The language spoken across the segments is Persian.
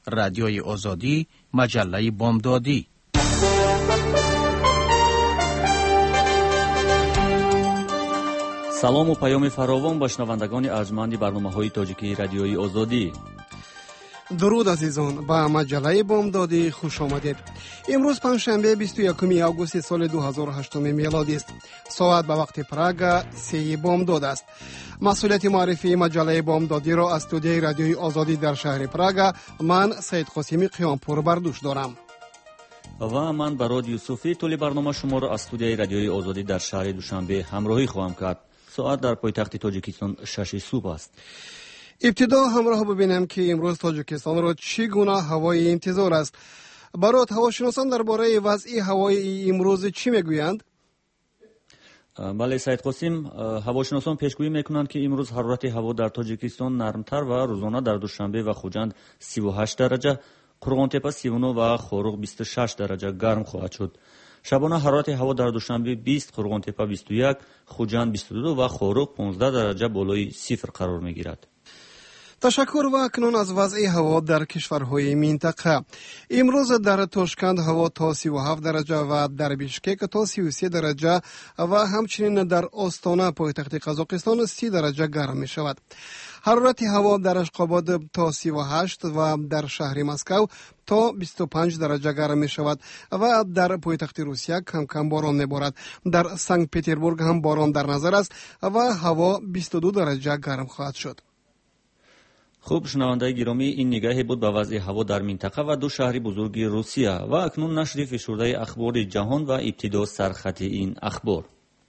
رادیوی آزادی، مجله بامدادی. سلام و پیام فراوان با شنوندگان ارجمند برنامه‌های تاجیکی رادیوی آزادی. درود عزیزان، با مجله بامدادی خوش آمدید. امروز پنجشنبه 21 آگوست سال 2008 میلادی است. ساعت به وقت پراگ 3 بامداد است. مسئولیت معرفی مجله بامدادی را از استودیوی رادیوی آزادی در شهر پراگ من سید قاسمی قیامپور بر دوش دارم. و من براد یوسفی طول برنامه شما را از استودیوی رادیوی آزادی در شهر دوشنبه همراهی خواهم کرد. ساعت در پایتخت تاجیکستان 6 صبح است. ابتدا همراه ببینیم که امروز تاجیکستان را چگونه هوای انتظار است. برات هواشناسان درباره وضع هوای امروز چی میگویند؟ بله سید قاسم، هواشناسان پیشگویی میکنند که امروز حرارت هوا در تاجیکستان نرمتر و روزانه در دوشنبه و خوجند 38 درجه، قرغانتپه 39 و خوروغ 26 درجه گرم خواهد شد. شبانه حرارت هوا در دوشنبه 20، قرغانتپه 21، خوجند 22 و خوروغ 15 درجه بالای صفر قرار میگیرد. تشکر. و اکنون از وضع هوا در کشورهای منطقه. امروز در تاشکند هوا تا 37 درجه و در بیشکک تا 33 درجه و همچنین در آستانه پایتخت قزاقستان 30 درجه گرم می شود. حرارت هوا در اشقاباد تا 38 و در شهر مسکو تا 25 درجه گرم می شود و در پایتخت روسیه کم کم باران می بارد. در سنت پترزبورگ هم باران در نظر است و هوا 22 درجه گرم خواهد شد. خوب شنوندگان گرامی، این نگاهی بود به وضع هوا در منطقه و دو شهر بزرگ روسیه. و اکنون نشر فشرده اخبار جهان و ابتدا سرخط این اخبار.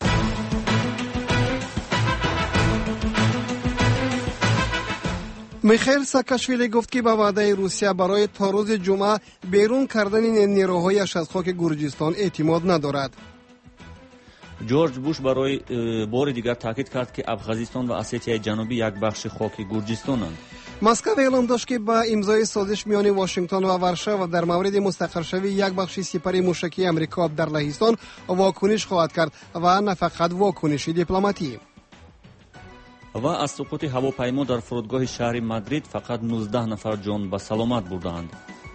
میخائیل ساکاشویلی گفت که به وعده روسیه برای تا روز جمعه بیرون کردن نیروهایش از خاک گرجستان اعتماد ندارد. جورج بوش برای بار دیگر تاکید کرد که ابخازستان و اسیتیای جنوبی یک بخش خاک گرجستانند. مسکو اعلام داشت که با امضای سازش میان واشنگتن و ورشو در مورد مستقر شوی یک بخش سپری موشکی امریکا در لهستان واکنش خواهد کرد و نه فقط واکنش دیپلماتی. و از سقوط هواپیما در فرودگاه شهر مادرید فقط 19 نفر جان به سلامت بردند.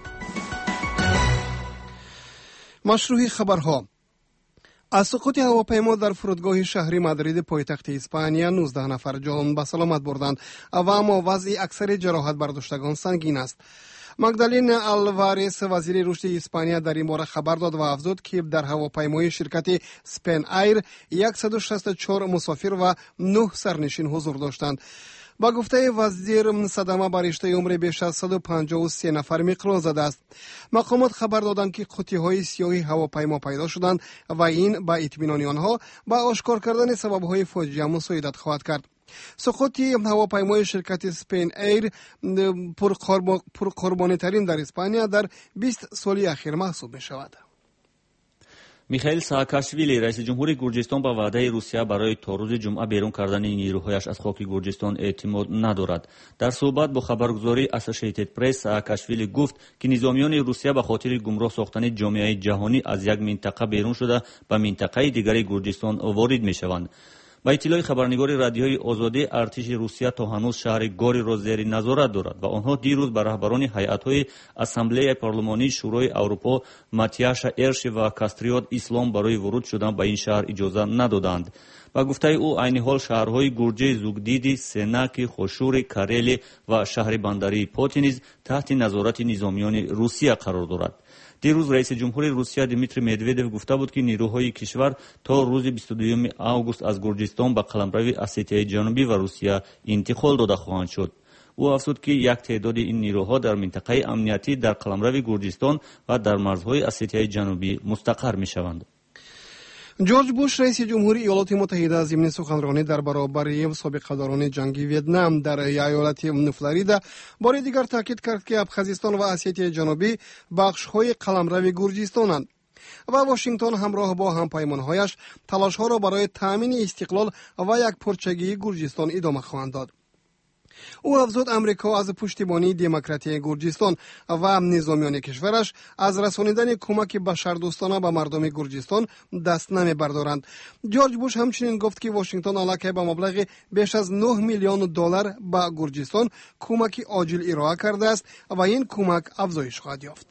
مشروع خبرها. از سقوط هواپیما در فرودگاه شهر مادرید پایتخت اسپانیا 19 نفر جان به سلامت بردند و اما وضع اکثر جراحت برداشتگان سنگین است. مگدالین آلوارس وزیر رشد اسپانیا در این باره خبر داد و افزود که در هواپیمای شرکت سپین ایر 164 مسافر و 9 سرنشین حضور داشتند. با گفته وزیر صدمه بر رشته عمر بیش از 153 نفر مقراض زده است. مقامات خبر دادند که قطعه‌های سیاه هواپیما پیدا شدند و این با اطمینان آنها با آشکار کردن سبب‌های فاجعه مساعدت خواهد کرد. سقوط هواپیمای شرکت سپین ایر پرقربانی ترین در اسپانیا در 20 سال اخیر محسوب می شود. میخائیل ساکاشویلی رئیس جمهور گرجستان با وعده روسیه برای تا روز جمعه بیرون کردن نیروهایش از خاک گرجستان اعتماد ندارد. در صحبت با خبرگزاری اسوسییتد پرس، ساکاشویلی گفت که نظامیان روسیه به خاطر گمراه ساختن جامعه جهانی از یک منطقه بیرون شده به منطقه دیگر گرجستان وارد میشوند. با اطلاع خبرنگار رادیوی آزادی، ارتش روسیه تا هنوز شهر گاری را زیر نظارت دارد و آنها دیروز به رهبران هیئت‌های اسامبله پارلمانی شورای اروپا ماتیاش ارش و کاستریاد اسلام برای ورود شدن به این شهر اجازه ندادند. با گفته او عین حال شهرهای گورجه، زوگدیدی، سناکی، خوشور، کاریلی و شهر بندری پوتینیز تحت نظارت نظامیان روسیه قرار دارد. دیروز رئیس جمهور روسیه دیمیتری مدودوف گفته بود که نیروهای کشور تا روز 22 آگوست از گرجستان به قلمرو اسیتیای جنوبی و روسیه انتقال داده خواهند شد. او افزود که یک تعداد این نیروها در منطقه امنیتی در قلمرو گرجستان و در مرزهای اسیتیای جنوبی مستقر می شوند. جورج بوش رئیس جمهوری ایالات متحده ضمن سخنرانی در برابر سابقه‌داران جنگی ویتنام در ایالت فلوریدا بار دیگر تاکید کرد که ابخازستان و اسیای جنوبی بخش‌های قلمرو گرجستانند و واشنگتن همراه با همپیمان‌هایش تلاش‌ها را برای تامین استقلال و یک پارچگی گرجستان ادامه خواهند داد. او افزود امریکا از پشتیبانی دموکراتی گرجستان و نظامیان کشورش از رسانیدن کمک بشردوستانه به مردم گرجستان دست نمیبردارند. جورج بوش همچنین گفت که واشنگتن علاقه به مبلغ بیش از 9 میلیون دلار به گرجستان کمک عاجل ارائه کرده است و این کمک افزایش خواهد یافت.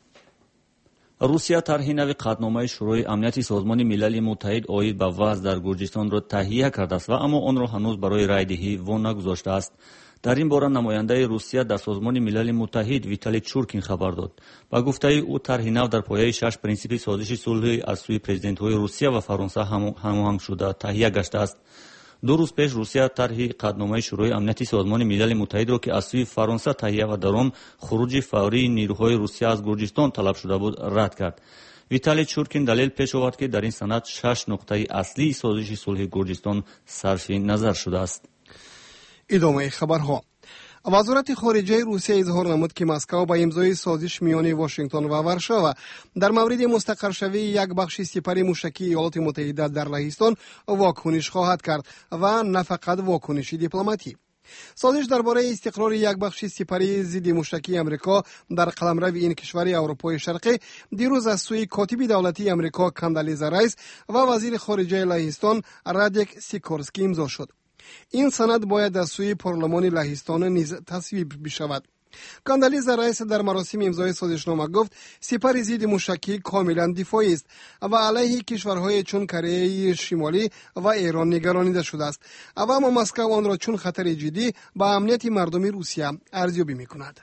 روسیه طرحی نوی قطعنامه شورای امنیت سازمان ملل متحد اوید به وضع در گرجستان را تهیه کرده است و اما آن را هنوز برای رای دهی وانگذاشته است. در این باره نماینده روسیه در سازمان ملل متحد ویتالی چورکین خبر داد. با گفته او طرح نو در پایه 6 پرینسیپ سازش صلح از سوی پرزیدنت‌های روسیه و فرانسه هماهنگ شده تهیه گشته است. 2 روز پیش روسیه طرح قطعنامه شورای امنیت سازمان ملل متحد را که از سوی فرانسه تهیه و در آن خروج فوری نیروهای روسیه از گرجستان طلب شده بود رد کرد. ویتالی چورکین دلیل پیش آورد که در این سند 6 نقطه اصلی سازش صلح گرجستان صرف نظر شده است. ادامه خبرها. وزارت خارجه روسیه اظهار نمود که مسکو با امضای سازش میان واشنگتن و ورشاو در مورد مستقر شوی یک بخش سپر موشکی ایالات متحده در لهستان واکنش خواهد کرد و نه فقط واکنش دیپلماتی. سازش درباره استقرار یک بخش سپری ضد موشکی امریکا در قلمرو این کشور اروپای شرقی دیروز از سوی کاتب دولتی امریکا کاندالیزا رایس و وزیر خارجه لهستان رادیک سیکورسکی امضا شد. این سند باید از سوی پارلمان لهستان نیز تصویب بشود. کاندالیزا رایس در مراسم امضای سازشنامه گفت سپر ضد موشکی کاملا دفاعی است و علیه کشورهای چون کره شمالی و ایران نگرانیده شده است و اما مسکو آن را چون خطر جدی به امنیت مردم روسیه ارزیابی می‌کند.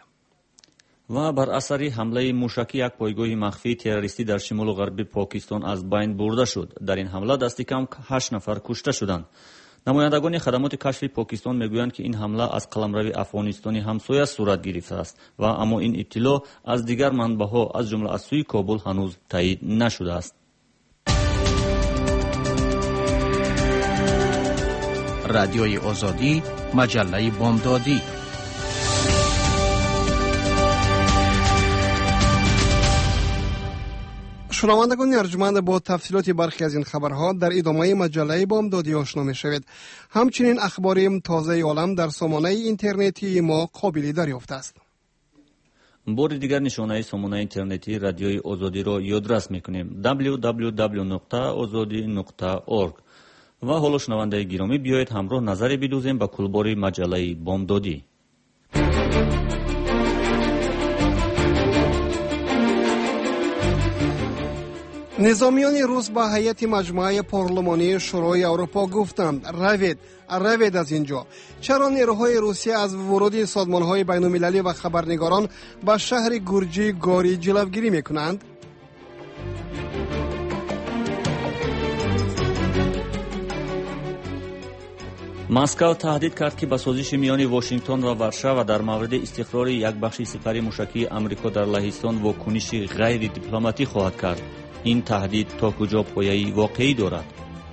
و بر اثر حمله موشکی یک پایگاه مخفی تروریستی در شمال و غرب پاکستان از بین برده شد. در این حمله دست کم 8 نفر کشته شدند. نمایندگان خدمات کشف پاکستان میگویند که این حمله از قلمرو افغانستانی همسایه صورت گرفته است و اما این اطلاع از دیگر منبع‌ها از جمله از سوی کابل هنوز تایید نشده است. رادیوی آزادی، مجله بامدادی. شنوندگان ارجمند، با تفصیلات برخی از این خبرها در ادامه مجله بامدادی آشنا می‌شوید. همچنین اخبار تازه عالم در سامانه اینترنتی ما قابل دریافت است. بار دیگر نشانه سامانه اینترنتی رادیوی آزادی را یادداشت می‌کنیم: www.azadi.org. و حالا شنونده گرامی بیایید همراه نظری بدوزیم به کلبار مجله بامدادی. نظامیان روس با هیئت مجموعه پارلمانی شورای اروپا گفتند روید از اینجا. چرا نیروهای روسیه از ورود سازمان‌های بین‌المللی و خبرنگاران به شهر گرجی گاری جلوگیری می‌کنند؟ مسکو تهدید کرد که با سازش میان واشنگتن و ورشاو در مورد استقرار یک بخش سپر موشکی امریکا در لهستان واکنش غیر دیپلماتی خواهد کرد. این تهدید تا کجا پایه‌ای واقعی دارد؟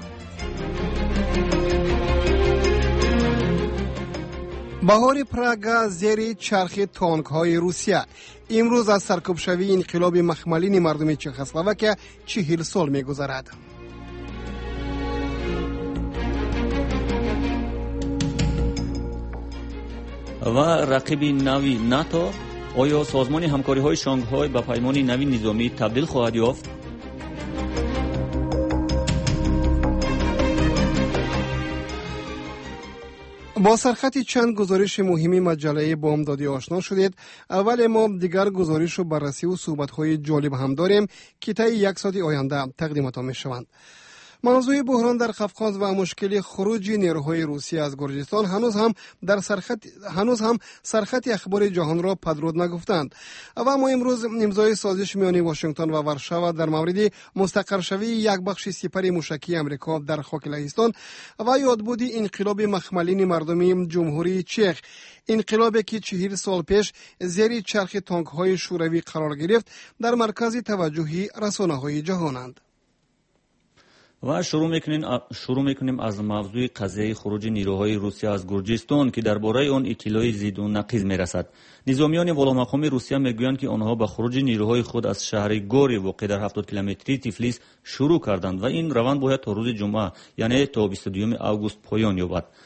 بهار پراگ زیر چرخ تانک‌های روسیه. امروز از سرکوب شوی انقلاب مخملین مردم چخسلواکیه 40 سال می‌گذرد. و رقیب نوی ناتو، آیا سازمان همکاری‌های شانگهای به پیمان نوی نظامی تبدیل خواهد یافت؟ با سرخط چند گزارش مهمی مجله بامدادی آشنا شدید. اول ما دیگر گزارش و بررسی و صحبت‌های جالب هم داریم که طی 1 ساعت آینده تقدیمتان می‌شوند. موضوع بحران در قفقاز و مشکل خروج نیروهای روسیه از گرجستان هنوز هم سرخط اخبار جهان را پدرود نگفتند. و اما امروز امضای سازش میان واشنگتن و ورشاو در مورد مستقر شوی یک بخش سپر موشکی امریکا در خاک لهستان و یادبود انقلاب مخملین مردم جمهوری چک، انقلابی که 40 سال پیش زیر چرخ تانک‌های شوروی قرار گرفت، در مرکز توجه رسانه‌های جهانند. و شروع میکنیم از موضوع قضیه خروج نیروهای روسیه از گرجستان که درباره آن اطلاعی زیاد و نقیض میرسد. نظامیان والامقام روسیه میگویند که آنها به خروج نیروهای خود از شهر گوری واقع در 70 کیلومتری تیفلیس شروع کردند و این روند باید تا روز جمعه یعنی تا 22 آگوست پایان یابد.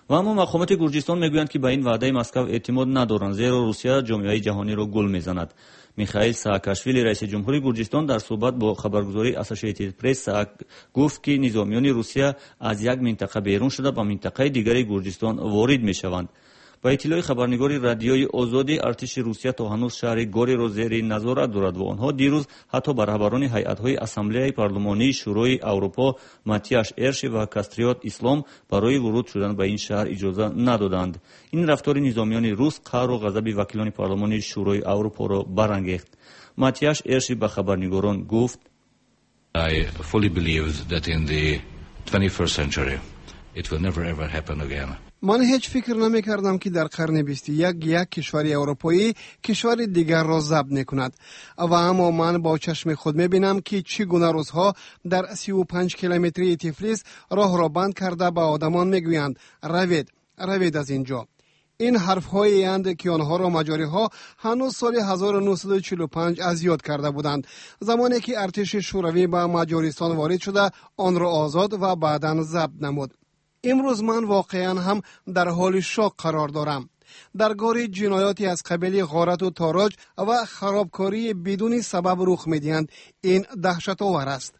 و اما مقامات گرجستان میگویند که به این وعده مسکو اعتماد ندارند، زیرا روسیه جامعه جهانی را گول میزند. میخائیل سااکاشویلی رئیس جمهوری گرجستان در صحبت با خبرگزاری اسوسییتد پرس گفت که نظامیان روسیه از یک منطقه بیرون شده به منطقه دیگری گرجستان وارد میشوند. با اطلاع خبرنگاری رادیوی آزادی، ارتش روسیه تا هنوز شهر گوری را زیر نظارت دارد و آنها دیروز حتی به رهبران هیئت‌های اسامبله پارلمانی شورای اروپا ماتیاش ارشی و کاستریوت اسلام برای ورود شدن به این شهر اجازه ندادند. این رفتار نظامیان روس قهر و غضب وکیلان پارلمانی شورای اروپا را برانگیخت. ماتیاش ارشی به خبرنگاران گفت: I fully believe that in the 21st century it will never ever happen again. من هیچ فکر نمی کردم که در قرن 21 یک کشور اروپایی کشور دیگر را ضبط نکند و اما من با چشم خود می بینم که چگونه روزها در 35 کیلومتری تفلیس راه را بند کرده به آدمان می گویند روید از اینجا. این حرف هایی اند که آنها را مجاری ها هنوز سال 1945 از یاد کرده بودند، زمانی که ارتش شوروی به مجارستان وارد شده آن را آزاد و بعداً ضبط نمود. امروز من واقعا هم در حال شوق قرار دارم. در گاری جنایاتی از قبیل غارت و تاراج و خرابکاری بدون سبب رخ می‌دهند. این دهشت‌آور است.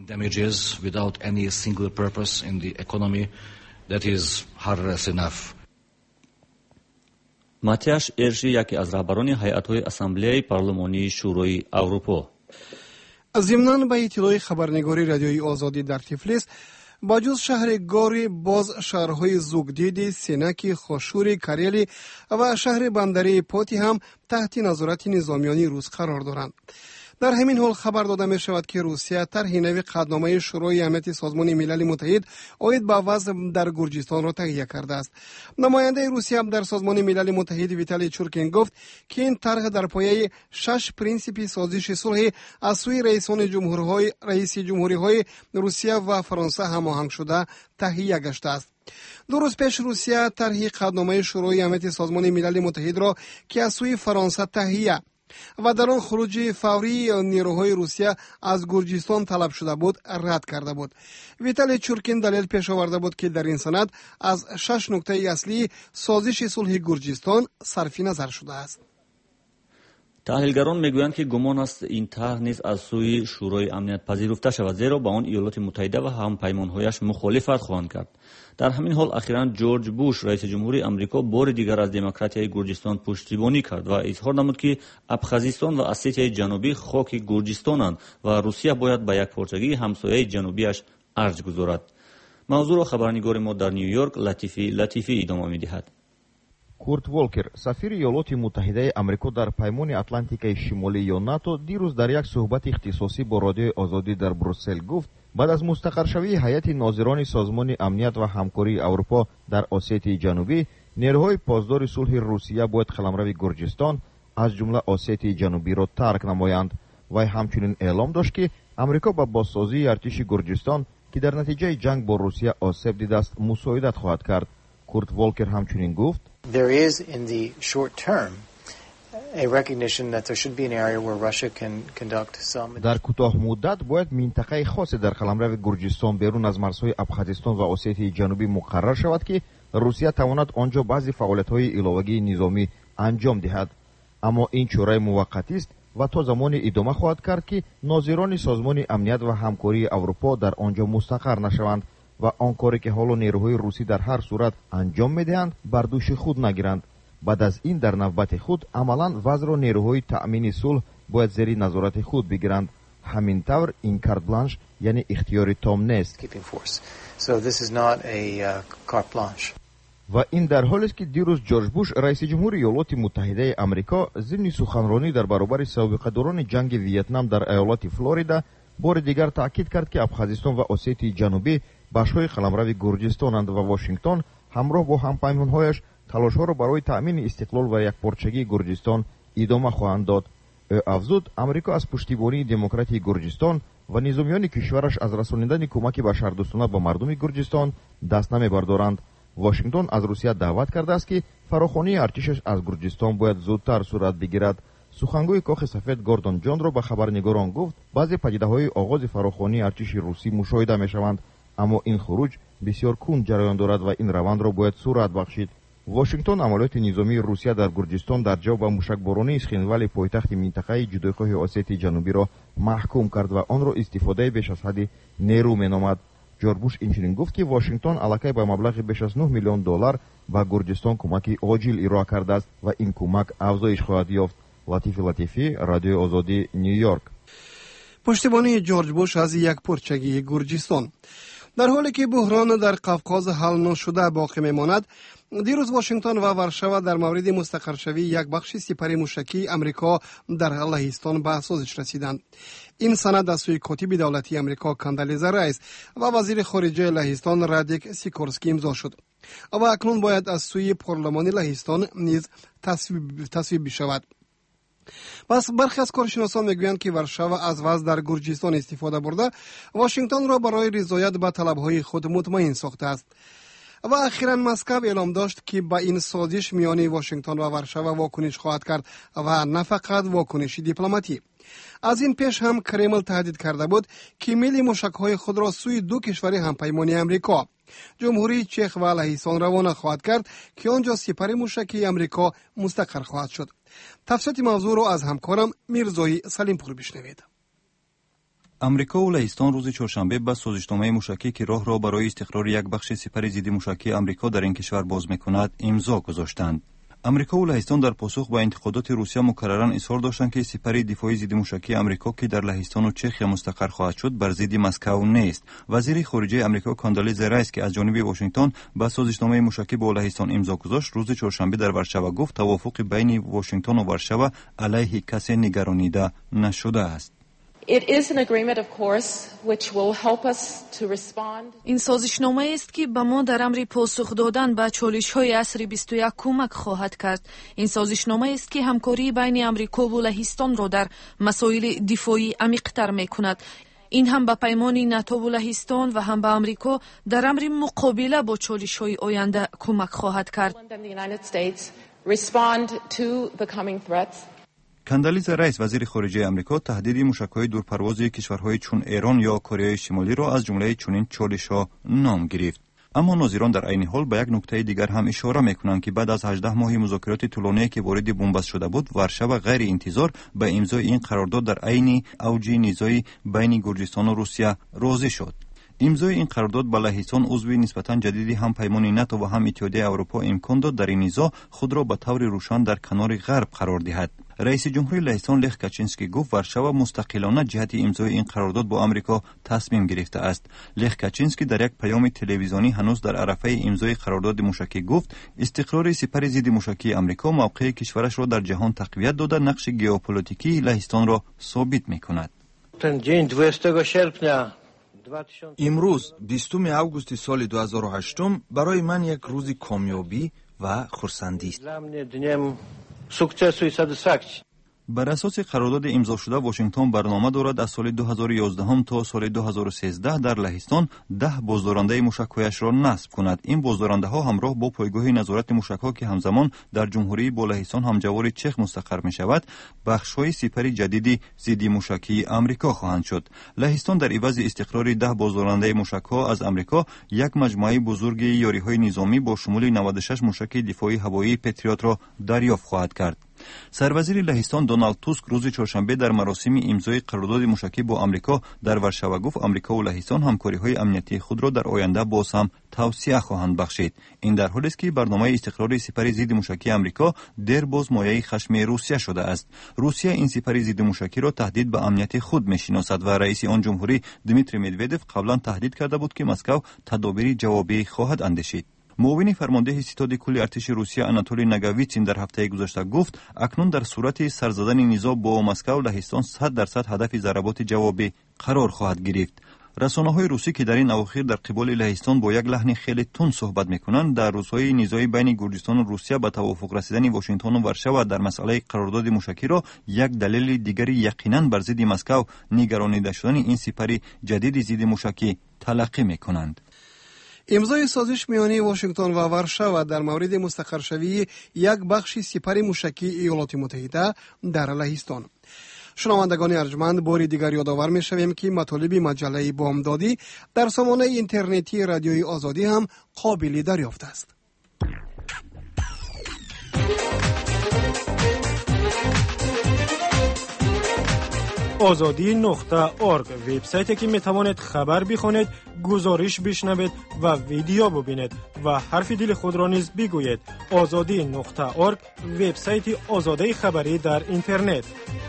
ماتیاش ارشی یکی از رهبران هیئت‌های اسامبله پارلمانی شورای اروپا. ضمناً به اطلاع خبرنگاری رادیوی آزادی در تفلیس، با جز شهر گوری باز شهرهای زوگدیدی، سینکی، خوشوری، کریلی و شهر بندری پوتی هم تحت نظارت نظامیان روس قرار دارند. در همین حال خبر داده می شود که روسیه طرح نوی قطعنامه شورای امنیت سازمان ملل متحد عاید به وضع در گرجستان را تهیه کرده است. نماینده روسیه در سازمان ملل متحد ویتالی چورکین گفت که این طرح در پایه 6 پرینسیپ سازش صلح از سوی رئیس جمهوری‌های روسیه و فرانسه هماهنگ شده تهیه گشته است. 2 روز پیش روسیه طرح قطعنامه شورای امنیت سازمان ملل متحد را که از سوی فرانسه تهیه و در آن خروج فوری نیروهای روسیه از گرجستان طلب شده بود رد کرده بود. ویتالی چورکین دلیل پیش آورده بود که در این سند از 6 نکته اصلی سازش صلح گرجستان صرف نظر شده است. تحلیلگران میگویند که گمان است این طرح نیز از سوی شورای امنیت پذیرفته شود، زیرا با آن ایالات متحده و همپیمانهایش مخالفت خواهند کرد. در همین حال اخیراً جورج بوش رئیس جمهوری آمریکا بار دیگر از دموکراتیای گرجستان پشتیبانی کرد و اظهار نمود که ابخازستان و اسیتیای جنوبی خاک گرجستانند و روسیه باید به یک پارچگی همسایه جنوبیش ارج گذارد. موضوع را خبرنگار ما در نیویورک لطیفی ادامه می‌دهد. کورت волкер سفیر ایالات متحده آمریکا در پیمان اتلانتیک شمالی یا ناتو دیروز در یک صحبت اختصاصی با رادیو آزادی در بروسل گفت بعد از مستقر شوی هیئت ناظران سازمان امنیت و همکاری اروپا در آسیای جنوبی، نیروهای پاسدار صلح روسیه باید قلمرو گرجستان از جمله آسیای جنوبی را ترک نمایند. و همچنین اعلام داشت که آمریکا با بازسازی ارتش گرجستان که در نتیجه جنگ با روسیه آسیب دیده است مساعدت خواهد کرد. کورت волкер همچنین گفت There is in the short term a recognition that there should be an area where Russia can conduct some. در کوتاه مدت باید منطقه خاصی در قلمرو گرجستان بیرون از مرزهای ابخازستان و آسیای جنوبی مقرر شود که روسیه تواند آنجا بعضی فعالیت‌های علاوه‌ای نظامی انجام دهد. اما این چاره موقتی است و تا زمانی ادامه خواهد کرد که ناظران سازمان امنیت و همکاری اروپا در آنجا مستقر نشوند و آن کاری که حالا نیروهای روسی در هر صورت انجام می‌دهند بر دوش خود نگیرند. بعد از این در نوبت خود عملاً وضع را نیروهای تأمین صلح باید زیر نظارت خود بگیرند. همین طور این کارت بلانش یعنی اختیار تام نیست. و این در حالی است که دیروز جورج بوش رئیس جمهوری ایالات متحده آمریکا ضمن سخنرانی در برابر سابقه‌داران جنگ ویتنام در ایالت فلوریدا بار دیگر تاکید کرد که ابخازستان و آسیای جنوبی بخش‌های قلمرو گرجستانند و واشنگتن همراه با همپیمان‌هایش تلاش‌ها را برای تأمین استقلال و یکپارچگی گرجستان ادامه خواهند داد. افزود آمریکا از پشتیبانی دموکراتی گرجستان و نظامیان کشورش از رسانیدن کمک بشردوستانه به مردم گرجستان دست نمی‌بردارند. واشنگتن از روسیه دعوت کرده است که فراخوانی ارتشش از گرجستان باید زودتر صورت بگیرد. سخنگوی کاخ سفید گوردون جان را به خبرنگاران گفت بعضی پدیده‌های آغاز فراخوانی ارتش روسی مشاهده می‌شوند، اما این خروج бисёр кунд ҷараён дорад ва ин равандро бояд сурат бахшид. Вашингтон амалиёти низомии Русия дар Гурҷистон дар ҷавоб ба мушакборонии Схинвали пойтахти минтақаи ҷудойхоҳи Осетияи Ҷанубиро маҳкум кард ва онро истифодаи беш аз ҳадди нерӯ меномад. Ҷорҷ Буш инчунин гуфт, ки Вашингтон аллакай ба маблағи беш аз $9 миллион ба Гурҷистон кӯмаки оҷил ироа кардааст ва ин кӯмак афзоиш хоҳад ёфт. Латифи Латифӣ, Радиои Озодӣ, Нью-Йорк. пуштибонии Ҷорҷ Буш аз якпурчагии Гурҷистон. дар ҳоле ки буҳрон дар Қавқоз ҳал ношуда боқӣ мемонад, дирӯз Вашингтон ва Варшава дар мавриди мустақаршавии як бахши сипари мушакии Амрико дар Лаҳистон ба созиш расиданд. ин санад аз сӯи котиби давлатии Амрико Кондолиза Райс ва вазири хориҷаи Лаҳистон Радик Сикорский имзо шуд ва акнун бояд аз сӯи парлумони Лаҳистон низ тасвиб бишавад. пас бархе аз коршиносон мегӯянд, ки Варшава аз ваз дар Гурҷистон истифода бурда Вашингтонро барои ризоят ба талабҳои худ мутмаин сохтааст. ва ахиран Москав эълом дошт, ки ба ин созиш миёни Вашингтон ва Варшава вокуниш хоҳад кард ва на фақат вокуниши дипломатӣ. аз ин пеш ҳам Кремл таҳдид карда буд, ки милли мушакҳои худро сӯи ду кишвари ҳампаймони Амрико, ҷумҳурии Чех ва Лаҳистон равона хоҳад кард, ки он ҷо сипари мушакии Амрико мустақар хоҳад шуд. тафсилоти мавзӯъро аз ҳамкорам Мирзои Салимпур бишнавед. амрикову лаҳистон рӯзи чоршанбе ба созишномаи мушакӣ, ки роҳро барои истиқрори як бахши сипари зидди мушакии Амрико дар ин кишвар боз мекунад, имзо гузоштанд. амрикову лаҳистон дар посух ба интиқодоти Русия мукарраран изҳор доштанд, ки сипари дифои зидди мушакии Амрико, ки дар Лаҳистону Чехия мустақар хоҳад шуд, бар зидди Москав нест. вазири хориҷаи Амрико Кондолиза Райс, ки аз ҷониби Вашингтон ба созишномаи мушакӣ бо Лаҳистон имзо гузошт, рӯзи чоршанбе дар Варшава гуфт, тавофуқи байни Вашингтону Варшава алайҳи касе нигаронида нашудааст. ин созишномаест, ки ба мо дар амри посух додан ба чолишҳои асри 21 кӯмак хоҳад кард. ин созишномаест, ки ҳамкории байни Амрикову Лаҳистонро дар масоили дифоӣ амиқтар мекунад. ин ҳам ба паймони натову Лаҳистон ва ҳам ба Амрико дар амри муқобила бо чолишҳои оянда кӯмак хоҳад кард. Кондолиза Райс, вазири хориҷаи Амрико, таҳдиди мушакҳои дурпарвози кишварҳои чун Эрон ё Кореяи Шимолиро аз ҷумлаи чунин чолишҳо ном гирифт. аммо нозирон дар айни ҳол ба як нуктаи дигар ҳам ишора мекунанд, ки баъд аз 18 моҳи музокироти тӯлоние, ки вориди бомбаст шуда буд, Варшава ғайриинтизор ба имзои ин қарордод дар айни авҷи низои байни Гурҷистону Русия розӣ шуд. имзои ин қарордод ба Лаҳистон, узви нисбатан ҷадиди ҳам паймони НАТО ва ҳам Иттиҳодияи Аврупо имкон дод дар ин низоъ худро ба таври рӯшан дар канори ғарб қарор диҳад. раиси ҷумҳури Лаҳистон Лех Качинский гуфт, Варшава мустақилона ҷиҳати имзои ин қарордод бо Амрико тасмим гирифтааст. Лех Качинский дар як паёми телевизионӣ ҳанӯз дар арафаи имзои қарордоди мушакӣ гуфт, истиқрори сипари зидди мушакии Амрико мавқеи кишварашро дар ҷаҳон тақвият дода нақши геополитикии Лаҳистонро собит мекунад. имрӯз 20 августи соли 2008 барои ман як рӯзи комёбӣ ва хурсандист. бар асоси қарордоди имзошуда Вашингтон барнома дорад аз соли 2011 то соли 2013 дар Лаҳистон 10 боздорандаи мушакҳояшро насб кунад. ин боздорандаҳо ҳамроҳ бо пойгоҳи назорати мушакҳо, ки ҳамзамон дар ҷумҳурии бо Лаҳистон ҳамҷавори Чех мустақар мешавад, бахшҳои сипари ҷадиди зидди мушакии Амрико хоҳанд шуд. Лаҳистон дар ивази истиқрори 10 боздорандаи мушакҳо аз Амрико як маҷмӯаи бузурги ёриҳои низомӣ бо шумули 96 мушаки дифои ҳавоии Патриотро дарёфт хоҳад кард. сарвазири Лаҳистон Доналд Туск рӯзи чоршанбе дар маросими имзои қарордоди мушакӣ бо Амрико дар Варшава гуфт, Амрикову Лаҳистон ҳамкориҳои амниятии худро дар оянда боз ҳам тавсия хоҳанд бахшид. ин дар ҳолест, ки барномаи истиқрори сипари зидди мушакии Амрико дер боз мояи хашми Русия шудааст. Русия ин сипари зидди мушакиро таҳдид ба амнияти худ мешиносад ва раиси он ҷумҳурӣ Дмитрий Медведев қаблан таҳдид карда буд, ки Москав тадобири ҷавобӣ хоҳад андешид. муовини фармондеҳи ситоди кулли артиши Русия Анатолий Наговицин дар ҳафтаи гузашта гуфт, акнун дар сурати сарзадани низо бо Москав Лаҳистон 100% ҳадафи заработи ҷавобӣ қарор хоҳад гирифт. расонаҳои русӣ, ки дар ин авохир дар қиболи Лаҳистон бо як лаҳни хеле тунд суҳбат мекунанд, дар рӯзҳои низои байни Гурҷистону Русия ба тавофуқ расидани Вашингтону Варшава дар масъалаи қарордоди мушакиро як далели дигари яқинан бар зидди Москав нигаронида шудани ин сипари ҷадиди зидди мушакӣ талаққӣ мекунанд. имзои созиш миёни Вашингтон ва Варшава дар мавриди мустақаршавии як бахши сипари мушакии Иёлоти Муттаҳида дар Лаҳистон. شنوندگان ارجمند، بار دیگر یادآور می‌شویم که مطالب مجله بامدادی در سامانه اینترنتی رادیوی آزادی هم قابل دریافت است. azadi.org وبسایتی که میتوانید خبر بخونید، گزارش بشنوید و ویدیو ببینید و حرف دل خود را نیز بگویید. azadi.org وبسایت آزادی خبری در اینترنت.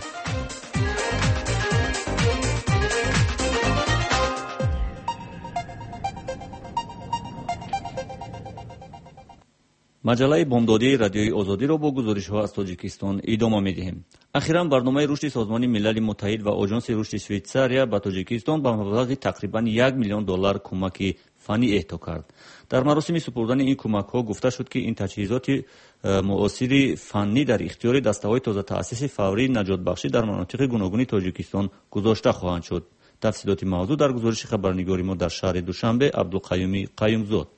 маҷаллаи бомдодии радиои озодиро бо гузоришҳо аз тоҷикистон идома медиҳем. ахиран барномаи рушди созмони милали муттаҳид ва оҷонси рушди швейтсария ба тоҷикистон ба маблағи тақрибан $1 миллион кӯмаки фанӣ эҳто кард. дар маросими супурдани ин кӯмакҳо гуфта шуд ки ин таҷҳизоти муосири фаннӣ дар ихтиёри дастаҳои тозатаъсиси фаврии наҷотбахшӣ дар манотиқи гуногуни тоҷикистон гузошта хоҳанд шуд. тафсилоти мавзӯъ дар гузориши хабарнигори мо дар шаҳри душанбе абдулқаюми қаюмзод.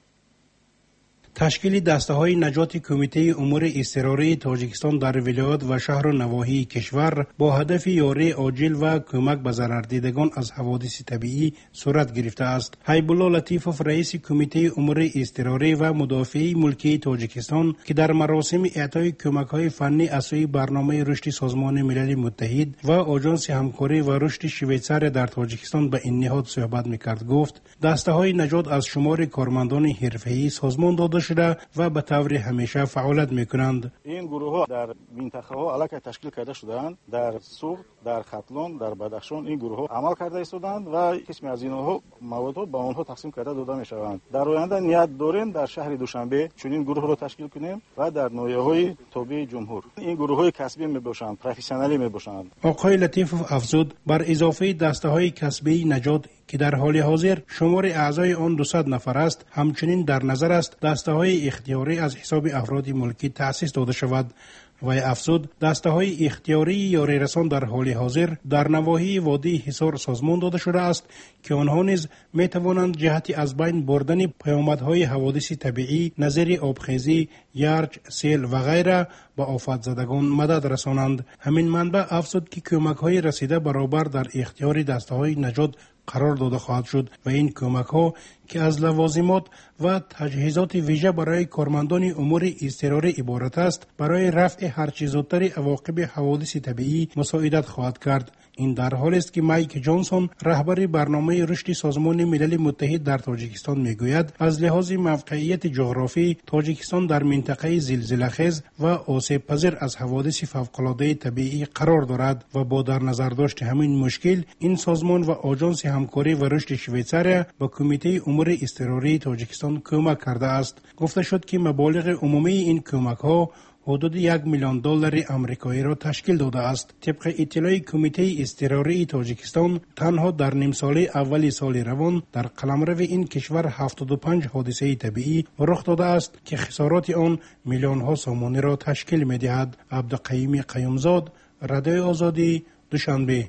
تشکیل دسته‌های نجات کمیته امور اضطراری تاجیکستان در ولایات و شهر و نواحی کشور با هدف یاری عاجل و کمک به ضرردیدگان از حوادث طبیعی صورت گرفته است. حیب الله لطیفوف رئیس کمیته امور اضطراری و مدافع ملکی تاجیکستان که در مراسم اعطای کمک‌های فنی از سوی برنامه رشد سازمان ملل متحد و آژانس همکاری و رشد شویتزار در تاجیکستان به این نهاد صحبت می‌کرد، گفت دسته‌های نجات از شمار کارمندان حرفه‌ای سازمان داده شده و به طور همیشه فعالیت میکنند. این گروه ها در منطقه ها علاقه تشکیل کرده شدند. در سوق، در ختلون، در بدخشان این گروه ها عمل کرده ایستادند و قسمی از اینها مواد ها به آنها تقسیم کرده داده میشوند. در آینده نیت داریم در شهر دوشنبه چنین گروه را تشکیل کنیم و در ناحیه‌های تابع جمهور. این گروه های کسبی میباشند، پروفسیونالی میباشند. آقای لطیفوف افزود بر اضافه دسته‌های کسبی نجات که در حال حاضر شمار اعضای آن 200 نفر است، همچنین در نظر است دسته‌های اختیاری از حساب افراد ملکی تأسیس داده شود. و افزود دسته‌های اختیاری یاری رسان در حال حاضر در نواحی وادی حصار سازمان داده شده است که آنها نیز می توانند جهت از بین بردن پیامدهای حوادث طبیعی نظیر آبخیزی، یرج، سیل و غیره به آفت زدگان مدد رسانند. همین منبع افزود که کمک‌های رسیده برابر در اختیار دسته‌های نجات قرار داده خواهد شد و این کمک‌ها که از لوازمات و تجهیزات ویژه برای کارمندان امور اضطراری عبارت است، برای رفع هرچه زودتر عواقب حوادث طبیعی مساعدت خواهد کرد. این در حالی است که مایک جانسون رهبر برنامه رشد سازمان ملل متحد در تاجیکستان میگوید از لحاظ موقعیت جغرافی تاجیکستان در منطقه زلزله‌خیز و آسیب پذیر از حوادث فوق‌العاده طبیعی قرار دارد و با در نظر داشت همین مشکل این سازمان و آژانس همکاری و رشد شویتزار با کمیته امور اضطراری تاجیکستان کمک کرده است. گفته شد که مبالغ عمومی این کمک‌ها حدود $1 میلیون آمریکایی را تشکیل داده است. طبق اطلاع کمیته اضطراری تاجیکستان تنها در نیم سال اول سال روان در قلمرو این کشور 75 حادثه طبیعی رخ داده است که خسارات آن میلیون ها سامانی را تشکیل می دهد. عبدالقیوم قیومزاد، رادیوی آزادی، دوشنبه.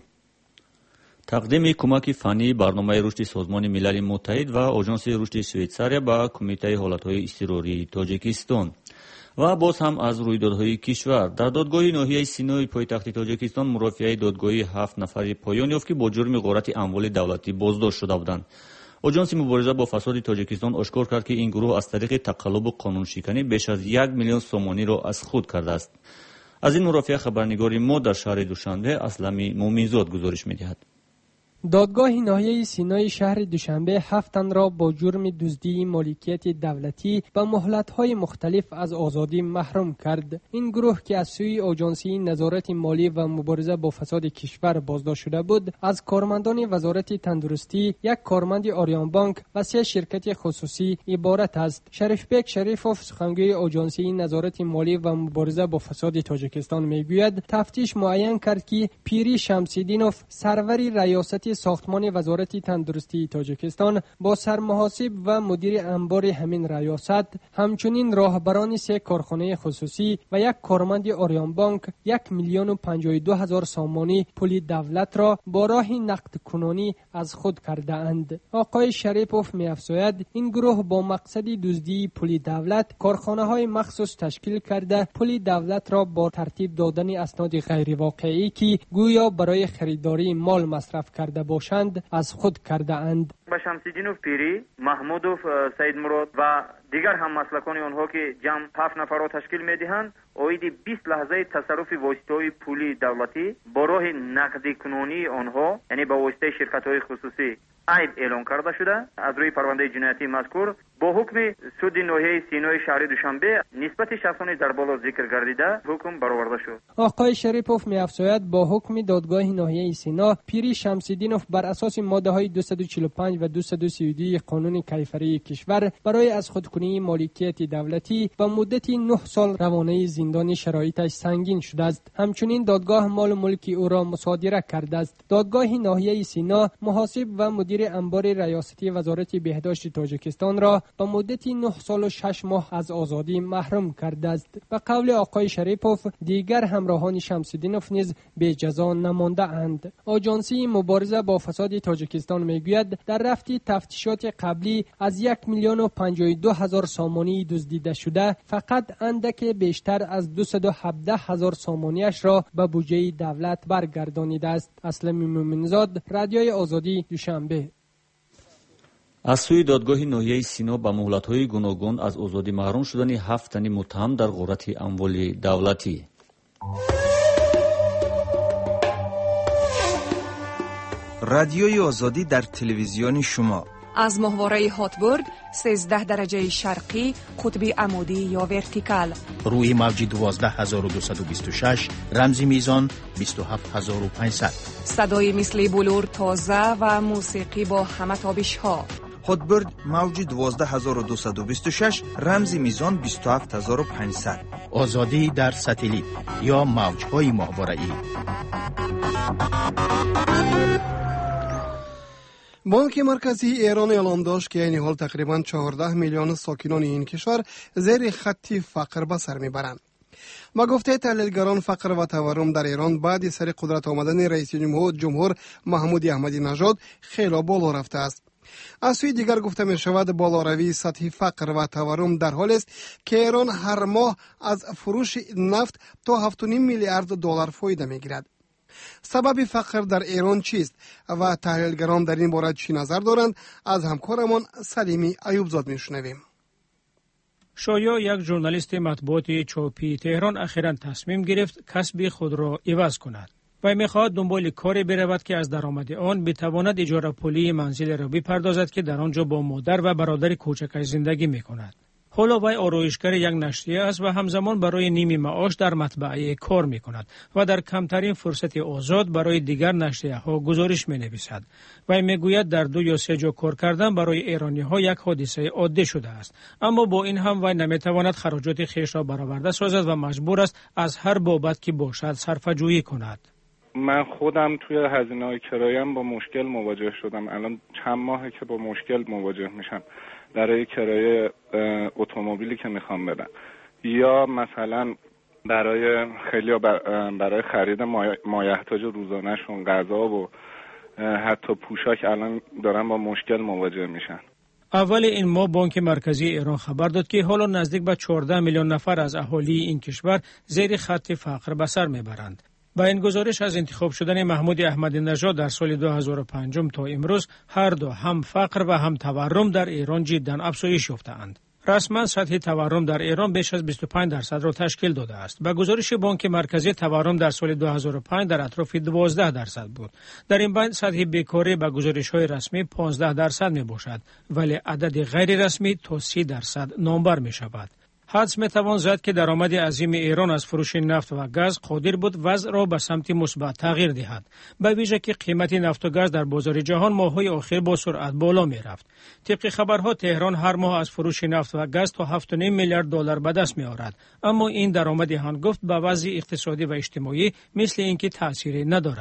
тақдими кӯмаки фании барномаи рушди созмони милали муттаҳид ва оҷонси рушди швейтсария ба кумитаи ҳолатҳои изтирории тоҷикистон. ва боз ҳам аз рӯйдодҳои кишвар. дар додгоҳи ноҳияи Синои пойтахти тоҷикистон мурофиаи додгоҳи 7 нафари поён ёфт ки бо ҷурми ғорати амволи давлатӣ боздошт шуда буданд. оҷонси мубориза бо фасоди тоҷикистон ошкор кард ки ин гурӯҳ аз тариқи тақаллубу қонуншиканӣ беш аз $1 миллион сомониро аз худ кардааст. аз ин мурофиа хабарнигори мо дар шаҳри душанбе Аслами Муъминзод гузориш медиҳад. دادگاه ناحیه سینای شهر دوشنبه 7 تن را با جرم دزدی مالکیت دولتی و مهلت‌های مختلف از آزادی محروم کرد. این گروه که از سوی آژانسی نظارت مالی و مبارزه با فساد کشور بازداشت شده بود، از کارمندان وزارت تندرستی، یک کارمند آریان بانک و 3 شرکت خصوصی عبارت است. شریفبک شریفوف سخنگوی آژانسی نظارت مالی و مبارزه با فساد تاجیکستان میگوید تفتیش معین کرد که پیری شمس‌الدینوف سرور ریاست مدیریت ساختمان وزارت تندرستی تاجیکستان با سرمحاسب و مدیر انبار همین ریاست، همچنین راهبران 3 کارخانه خصوصی و 1 کارمند آریان بانک 1,052,000 سامانی پول دولت را با راه نقد کنونی از خود کرده اند. آقای شریپوف می افزاید این گروه با مقصد دزدی پول دولت کارخانه های مخصوص تشکیل کرده پول دولت را با ترتیب دادن اسناد غیر واقعی که گویا برای خریداری مال مصرف کرده باشند از خود کرده اند. با شمس‌الدینوف پیری، محمودوف سید مراد و دیگر هم مسلکان آنها که جمع 7 نفر را تشکیل می‌دهند، اوید 20 لحظه تصرف واسطه‌های پولی دولتی با راه نقدی کنونی آنها، یعنی با واسطه شرکت‌های خصوصی عیب اعلان کرده شده. از روی پرونده جنایتی مذکور با حکم سود ناحیه سینای شهر دوشنبه نسبت شخصانی در بالا ذکر گردیده حکم برآورده شد. آقای شریپوف می‌افزاید با حکم دادگاه ناحیه سینا پیری شمس‌الدینوف بر اساس ماده‌های 245 و 232 قانون کیفری کشور برای از خودکنی مالکیت دولتی و مدت 9 سال روانه زندانی شرایطش سنگین شده است. همچنین دادگاه مال ملکی او را مصادره کرده است. دادگاه ناحیه سینا محاسب و مدیر انبار ریاستی وزارت بهداشت تاجیکستان را به مدت 9 سال و 6 ماه از آزادی محروم کرده است. به قول آقای شریپوف دیگر همراهان شمس‌الدینوف نیز به جزا نمانده اند. آژانسی مبارزه با فساد تاجیکستان میگوید در رفت تفتیشات قبلی از 1,052,000 سامانی دزدیده شده فقط اندک بیشتر از 217,000 سامانیش را به بودجه دولت برگردانیده است. اسلم مومنزاد، رادیوی آزادی، دوشنبه. از سوی دادگاه ناحیه سینا با مهلت‌های گوناگون از آزادی محروم شدن 7 تن متهم در غارت اموال دولتی. رادیوی آزادی در تلویزیون شما از ماهواره هاتبورگ 13 درجه شرقی قطبی عمودی یا ورتیکال، روی موج 12226 رمزی میزان 27500، صدای مثل بلور تازه و موسیقی با همه تابش ها. هاتبورگ موج 12226 رمزی میزان 27500. آزادی در ساتلیت یا موج‌های ماهواره‌ای. بانک مرکزی ایران اعلام داشت که این حال تقریباً 14 میلیون ساکنان این کشور زیر خط فقر به سر میبرند. با گفته تحلیلگران فقر و تورم در ایران بعد سر قدرت آمدن رئیس جمهور محمود احمدی نژاد خیلی بالا رفته است. از سوی دیگر گفته می شود بالاروی سطح فقر و تورم در حال است که ایران هر ماه از فروش نفت تا 7.5 میلیارد دلار فایده می گیرد. سبب فقر در ایران چیست و تحلیلگران در این باره چی نظر دارند؟ از همکارمان سلیمی ایوبزاد میشنویم. شایع یک ژورنالیست مطبوعات چاپی تهران اخیراً تصمیم گرفت کسب خود را عوض کند و می‌خواهد دنبال کاری برود که از درآمد آن بتواند اجاره پولی منزل را بپردازد که در آنجا با مادر و برادر کوچکش زندگی می‌کند. حالا وی آرایشگر یک نشریه است و همزمان برای نیمی معاش در مطبعه کار می کند و در کمترین فرصت آزاد برای دیگر نشریه ها گزارش می نویسد. وی می گوید در 2 یا 3 جا کار کردن برای ایرانی ها یک حادثه عادی شده است. اما با این هم وی نمی تواند خراجات خویش را برآورده سازد و مجبور است از هر بابت که باشد صرفه‌جویی کند. من خودم توی هزینه‌های کرایم با مشکل مواجه شدم. الان چند ماهه که با مشکل مواجه میشم برای کرایه اتومبیلی که میخوام بدم، یا مثلا برای خیلی برای خرید مایحتاج روزانه‌شون، غذا و حتی پوشاک الان دارن با مشکل مواجه میشن. اول این ماه بانک مرکزی ایران خبر داد که حالا نزدیک به 14 میلیون نفر از اهالی این کشور زیر خط فقر به سر میبرند. با این گزارش از انتخاب شدن محمود احمدی نژاد در سال 2005 تا امروز هر دو هم فقر و هم تورم در ایران جداً افزایش یافته‌اند. رسما سطح تورم در ایران بیش از 25% را تشکیل داده است. با گزارش بانک مرکزی تورم در سال 2005 در اطراف 12% بود. در این بین سطح بیکاری با گزارش‌های رسمی 15% میباشد، ولی عدد غیر رسمی تا 30% نامبر میشود. حدس میتوان زد که درآمد عظیم ایران از فروش نفت و گاز قادر بود وضع را به سمت مثبت تغییر دهد، به ویژه که قیمت نفت و گاز در بازار جهان ماه‌های اخیر با سرعت بالا میرفت. طبق خبرها تهران هر ماه از فروش نفت و گاز تا 7.5 میلیارد دلار به دست میآورد، اما این درآمد هنگفت به وضع اقتصادی و اجتماعی مثل اینکه تأثیری ندارد.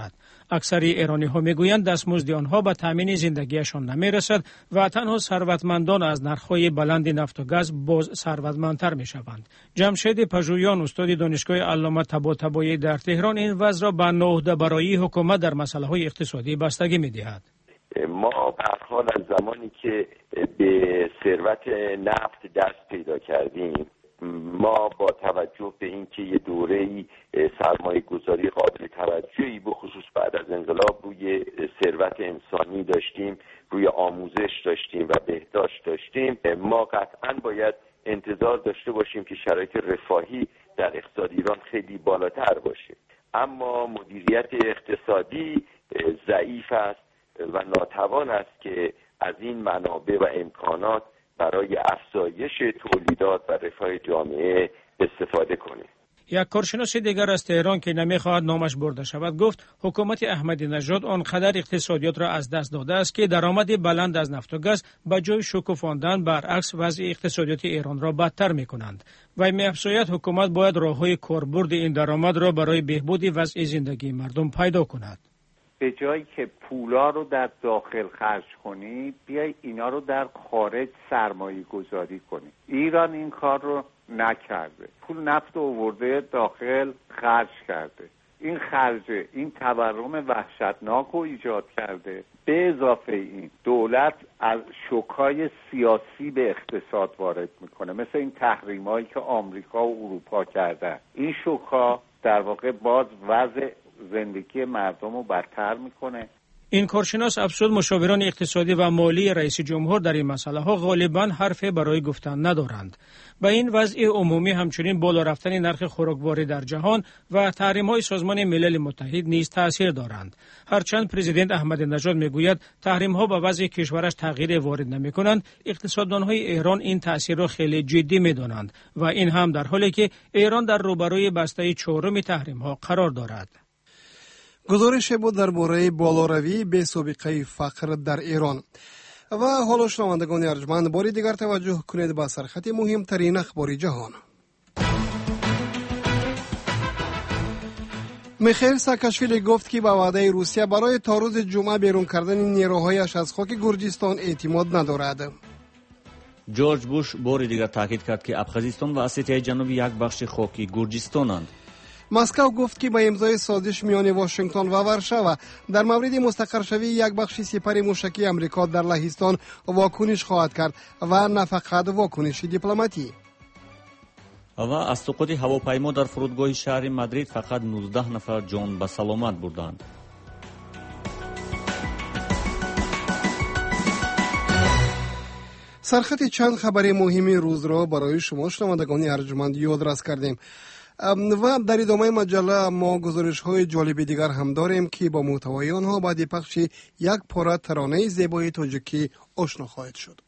اکثر ایرانی‌ها میگویند دستمزد آنها به تامین زندگیشان نمیرسد و تنها ثروتمندان از نرخ‌های بلند نفت و گاز باز ثروتمندتر میشوند. جمشید پژویان استاد دانشگاه علامه طباطبایی در تهران این وضع را به نهضت برای حکومت در مسائل اقتصادی بستگی می‌دهد. ما به هر حال از زمانی که به ثروت نفت دست پیدا کردیم، ما با توجه به اینکه یه دوره‌ای سرمایه گذاری قابل توجهی به خصوص بعد از انقلاب روی ثروت انسانی داشتیم، روی آموزش داشتیم و بهداشت داشتیم، ما قطعاً باید انتظار داشته باشیم که شرایط رفاهی در اقتصاد ایران خیلی بالاتر باشه. اما مدیریت اقتصادی ضعیف است و ناتوان است که از این منابع و امکانات برای افزایش تولیدات و رفاه جامعه استفاده کنه. یک کارشناس دیگر از تهران که نمیخواهد نامش برده شود گفت حکومت احمدی نژاد آنقدر اقتصادیات را از دست داده است که درآمد بلند از نفت و گاز به جای شکوفاندن برعکس وضع اقتصادیات ایران را بدتر میکنند. و می‌افزاید حکومت باید راههای کاربرد این درآمد را برای بهبود وضع زندگی مردم پیدا کند. به جایی که پولا رو در داخل خرج کنی، بیای اینا رو در خارج سرمایه گذاری کنی. ایران این کار رو نکرده. پول نفت آورده داخل خرج کرده. این خرج، این تورم وحشتناک رو ایجاد کرده. به اضافه این دولت از شوک‌های سیاسی به اقتصاد وارد میکنه، مثل این تحریم‌هایی که آمریکا و اروپا کردن. این شوک‌ها در واقع باز وضع زندگی مردم رو بدتر میکنه. این کارشناس افزود مشاوران اقتصادی و مالی رئیس جمهور در این مسئله ها غالباً حرفی برای گفتن ندارند. به این وضع عمومی همچنین بالا رفتن نرخ خوراکواری در جهان و تحریم‌های سازمان ملل متحد نیز تأثیر دارند. هرچند پرزیدنت احمدی نژاد میگوید تحریم‌ها به وضع کشورش تغییر وارد نمی‌کنند، اقتصاددان‌های ایران این تأثیر را خیلی جدی می‌دانند و این هم در حالی که ایران در روبروی بسته چهارم تحریم‌ها قرار دارد. گزارش بود درباره بالاروی به سابقه فقر در ایران. و حالا شنوندگان ارجمند باری دیگر توجه کنید به سرخط مهمترین اخبار جهان. میخائیل ساکاشویلی گفت که به وعده روسیه برای تا روز جمعه بیرون کردن نیروهایش از خاک گرجستان اعتماد ندارد. جورج بوش بار دیگر تاکید کرد که ابخازستان و اسیای جنوبی یک بخش خاکی گرجستانند. مسکو گفت که با امضای سازش میان واشنگتن و ورشاو در مورد مستقر شوی یک بخش سپر موشکی امریکا در لهستان واکنش خواهد کرد و نه فقط واکنش دیپلماتی. و از سقوط هواپیما در فرودگاه شهر مادرید فقط 19 نفر جان به سلامت بردند. سرخط چند خبر مهم روز را برای شما شنوندگان ارجمند یادداشت کردیم. و در ادامه مجله ما گزارش های جالب دیگر هم داریم که با محتوای آنها بعد پخش یک پاره ترانه زیبای تاجیکی آشنا خواهد شد.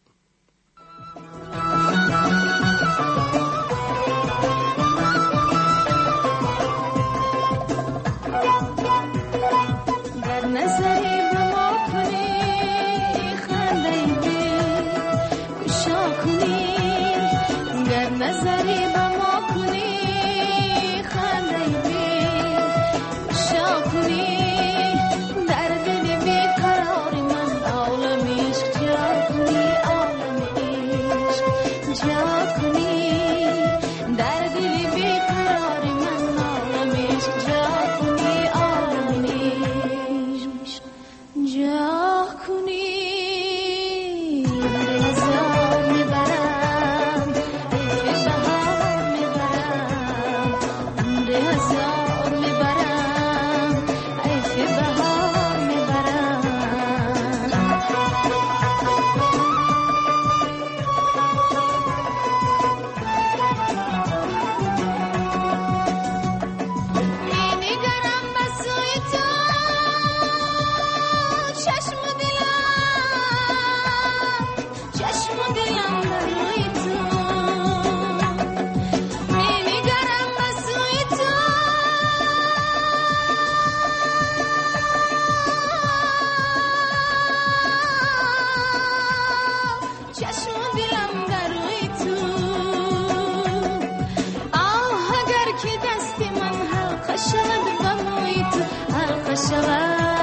شود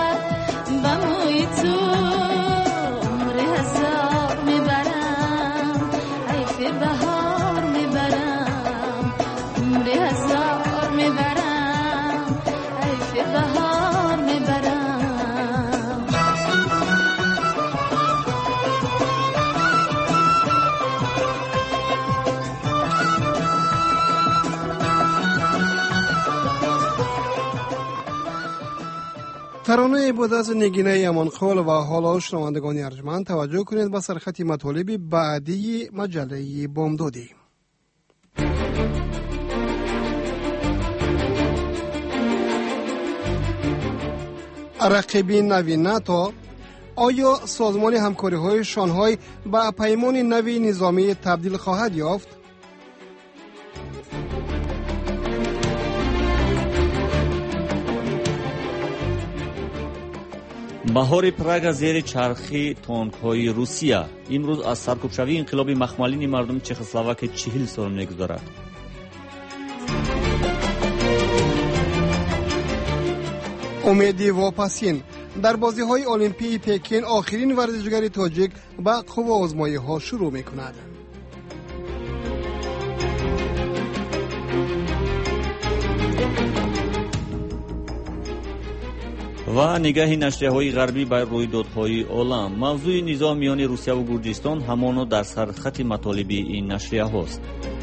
ترانه بود از نگینه امانخال و حالا شنوندگان ارجمند توجه کنید به سرخط مطالب بعدی مجله بامدادی. رقیبی نوی ناتو، آیا سازمان همکاری های شانگهای به پیمان نوی نظامی تبدیل خواهد یافت؟ بهار پراگ زیر چرخی تانک‌های روسیه. امروز از سرکوبشوی انقلاب مخملین مردم چخسلواکی 40 سال می‌گذرد. امیدی واپسین در بازی‌های المپیک پکن آخرین ورزشگر تاجیک به قوه آزمایی‌ها شروع می‌کند. و نگاه نشریه‌های غربی بر رویدادهای عالم. موضوع نزاع میان روسیه و گرجستان همانا در سرخط مطالب این نشریه‌هاست.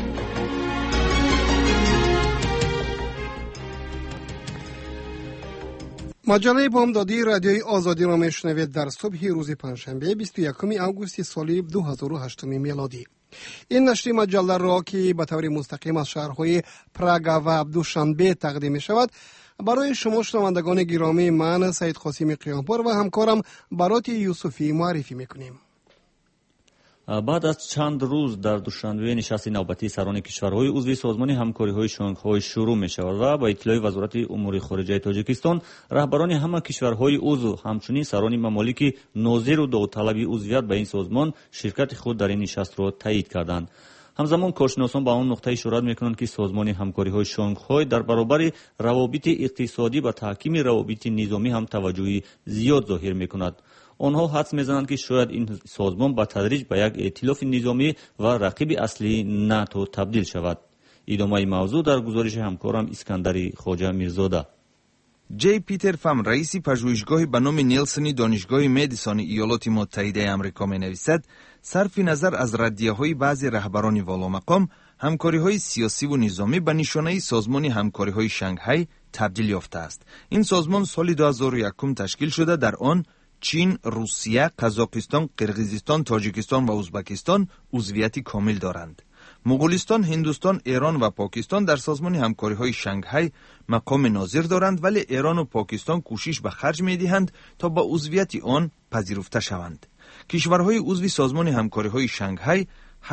مجله بامدادی رادیوی آزادی را میشنوید در صبح روز پنجشنبه 21 آگوست سال 2008 میلادی. این نشر مجله را که به طور مستقیم از شهرهای پراگ و دوشنبه تقدیم می شود برای شما شنوندگان گرامی من سید قاسم قیامپور و همکارم برات یوسفی معرفی میکنیم. بعد از چند روز در دوشنبه نشست نوبتی سران کشورهای عضو سازمان همکاری‌های شانگهای شروع می شود و با اطلاع وزارت امور خارجه تاجیکستان رهبران همه کشورهای عضو همچنین سران ممالک ناظر و داوطلب عضویت به این سازمان شرکت خود در این نشست را تایید کردند. همزمان کارشناسان به آن نقطه اشاره می‌کنند که سازمان همکاری‌های شانگهای در برابر روابط اقتصادی و تحکیم روابط نظامی هم توجه زیاد ظاهر می‌کند. آنها حدس می‌زنند که شاید این سازمان به تدریج به یک ائتلاف نظامی و رقیب اصلی ناتو تبدیل شود. ادامه موضوع در گزارش همکارم اسکندر خواجه میرزاده. جی پیتر فم رئیس پژوهشگاه به نام نیلسنی دانشگاه مدیسون ایالات متحده آمریکا می‌نویسد صرف نظر از ردیه‌های بعضی رهبران والامقام همکاری‌های سیاسی و نظامی به نشانه سازمان همکاری‌های شانگهای تبدیل یافته است. این سازمان سال 2001 تشکیل شده، در آن چین، روسیه، قزاقستان، قرقیزستان، تاجیکستان و ازبکستان عضویت کامل دارند. مغولستان، هندوستان، ایران و پاکستان در سازمان همکاری‌های شانگهای مقام ناظر دارند، ولی ایران و پاکستان کوشش به خرج می‌دهند تا با عضویت آن پذیرفته شوند. کشورهای عضو سازمان همکاری‌های شانگهای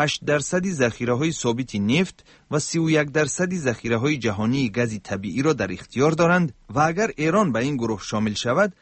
8% ذخیره‌های ثابت نفت و 31% ذخیره‌های جهانی گاز طبیعی را در اختیار دارند و اگر ایران به این گروه شامل شود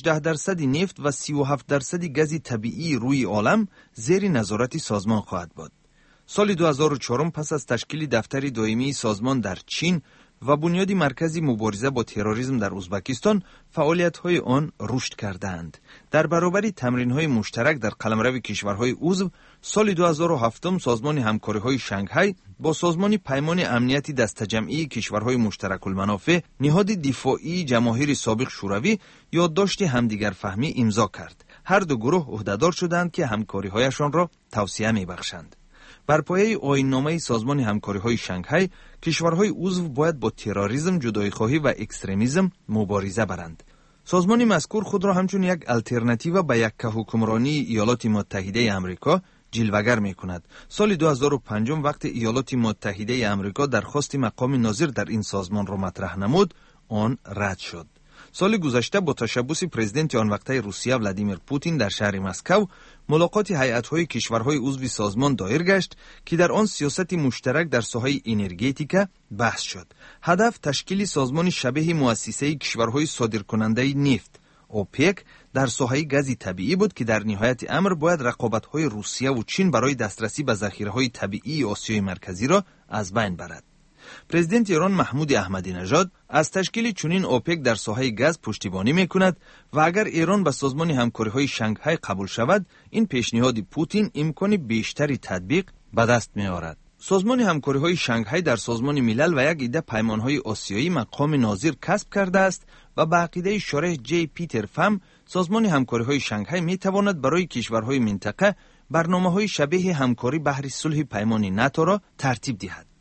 18% نفت و 37% گاز طبیعی روی عالم زیر نظارت سازمان خواهد بود. سال 2004 پس از تشکیل دفتر دائمی سازمان در چین و بنیاد مرکزی مبارزه با تروریسم در ازبکستان فعالیت‌های آن رشد کردند. در برابر تمرین‌های مشترک در قلمرو کشورهای عضو، سال 2007 سازمان همکاری‌های شانگهای با سازمان پیمان امنیتی دسته‌جمعی کشورهای مشترک المنافع نهاد دفاعی جماهیر سابق شوروی یادداشت همدیگر فهمی امضا کرد. هر دو گروه عهدهدار شدند که همکاری‌هایشان را توسعه می‌بخشند. بر پایه آیین‌نامه سازمان همکاری‌های شانگهای کشورهای عضو باید با تروریسم، جدایی‌خواهی و اکستریمیسم مبارزه برند. سازمان مذکور خود را همچون یک الترناتیو به یک حکمرانی ایالات متحده آمریکا جلوه‌گر می‌کند. سال 2005 وقتی ایالات متحده آمریکا درخواست مقام ناظر در این سازمان را مطرح نمود، آن رد شد. سال گذشته با تشبث پرزیدنت آن وقته روسیه ولادیمیر پوتین در شهر مسکو ملاقات هیئت‌های کشورهای عضو سازمان دایر گشت که در آن سیاست مشترک در ساحه انرژتیک بحث شد. هدف تشکیل سازمان شبیه مؤسسه کشورهای صادرکننده نفت اوپک در ساحه گاز طبیعی بود که در نهایت امر باید رقابت‌های روسیه و چین برای دسترسی به ذخیره‌های طبیعی آسیای مرکزی را از بین برد. پرزیدنت ایران محمود احمدی نژاد از تشکیل چنین اوپک در ساحه گاز پشتیبانی می‌کند و اگر ایران به سازمان همکاری‌های شانگهای قبول شود، این پیشنهاد پوتین امکان بیشتری تطبیق به دست می‌آورد. سازمان همکاری‌های شانگهای در سازمان ملل و یک عده پیمان‌های آسیایی مقام ناظر کسب کرده است و به عقیده شارح جی پیتر فم سازمان همکاری‌های شانگهای می‌تواند برای کشورهای منطقه برنامه‌های شبیه همکاری بهر صلح پیمان ناتو را ترتیب دهد.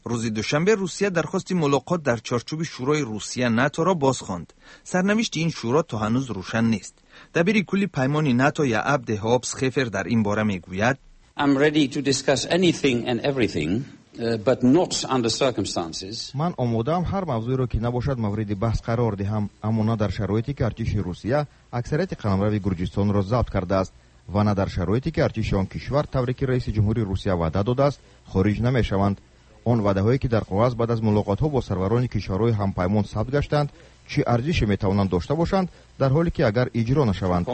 روز دوشنبه روسیه درخواست ملاقات در چارچوب شورای روسیه ناتو را بازخواند. سرنوشت این شورا تا هنوز روشن نیست. دبیر کلی پیمان ناتو یا عبد هابس خیفر در این باره میگوید I'm ready to discuss anything and everything, but not under circumstances. من آماده‌ام هر موضوعی را که نباشد مورد بحث قرار دهم، اما نه در شرایطی که ارتش روسیه اکثریت قلمرو گرجستان را ضبط کرده است و نه در شرایطی که ارتش آن کشور طوری که رئیس جمهوری روسیه وعده داده است خارج نمی‌شوند. آن وعده‌هایی که در کاغذ بعد از ملاقات‌ها با سروران کشورهای همپیمان ثبت گشتند چه ارزشی می‌توانند داشته باشند در حالی که اگر اجرا نشوند.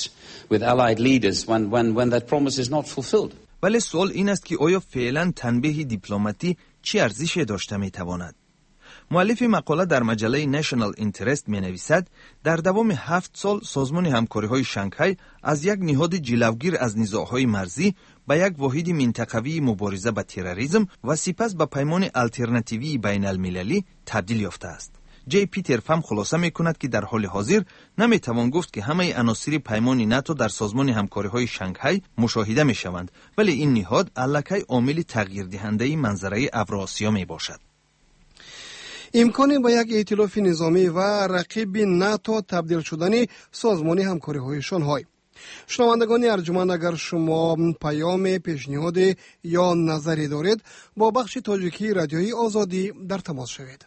ولی سوال این است که آیا فعلا تنبیه دیپلماتی چه ارزشی داشته می‌تواند؟ مؤلف مقاله در مجله نشنال اینترست می‌نویسد در دوام 7 سال سازمان همکاری‌های شانگهای از یک نهاد جلوگیر از نزاع‌های مرزی به یک واحد منطقوی مبارزه با تروریسم و سپس به پیمان آلترناتیوی بین‌المللی تبدیل یافته است. جی پیتر فم خلاصه می‌کند که در حال حاضر نمی‌توان گفت که همه عناصر پیمان ناتو در سازمان همکاری‌های شانگهای مشاهده می‌شوند، ولی این نهاد الکی عامل تغییردهنده منظره اوراسیا میباشد. امکان به یک ائتلاف نظامی و رقیب ناتو تبدیل شدن سازمان همکاری‌های شانگهای. شنوندگان ارجمند، اگر شما پیام، پیشنهاد یا نظری دارید با بخش تاجیکی رادیوی آزادی در تماس شوید.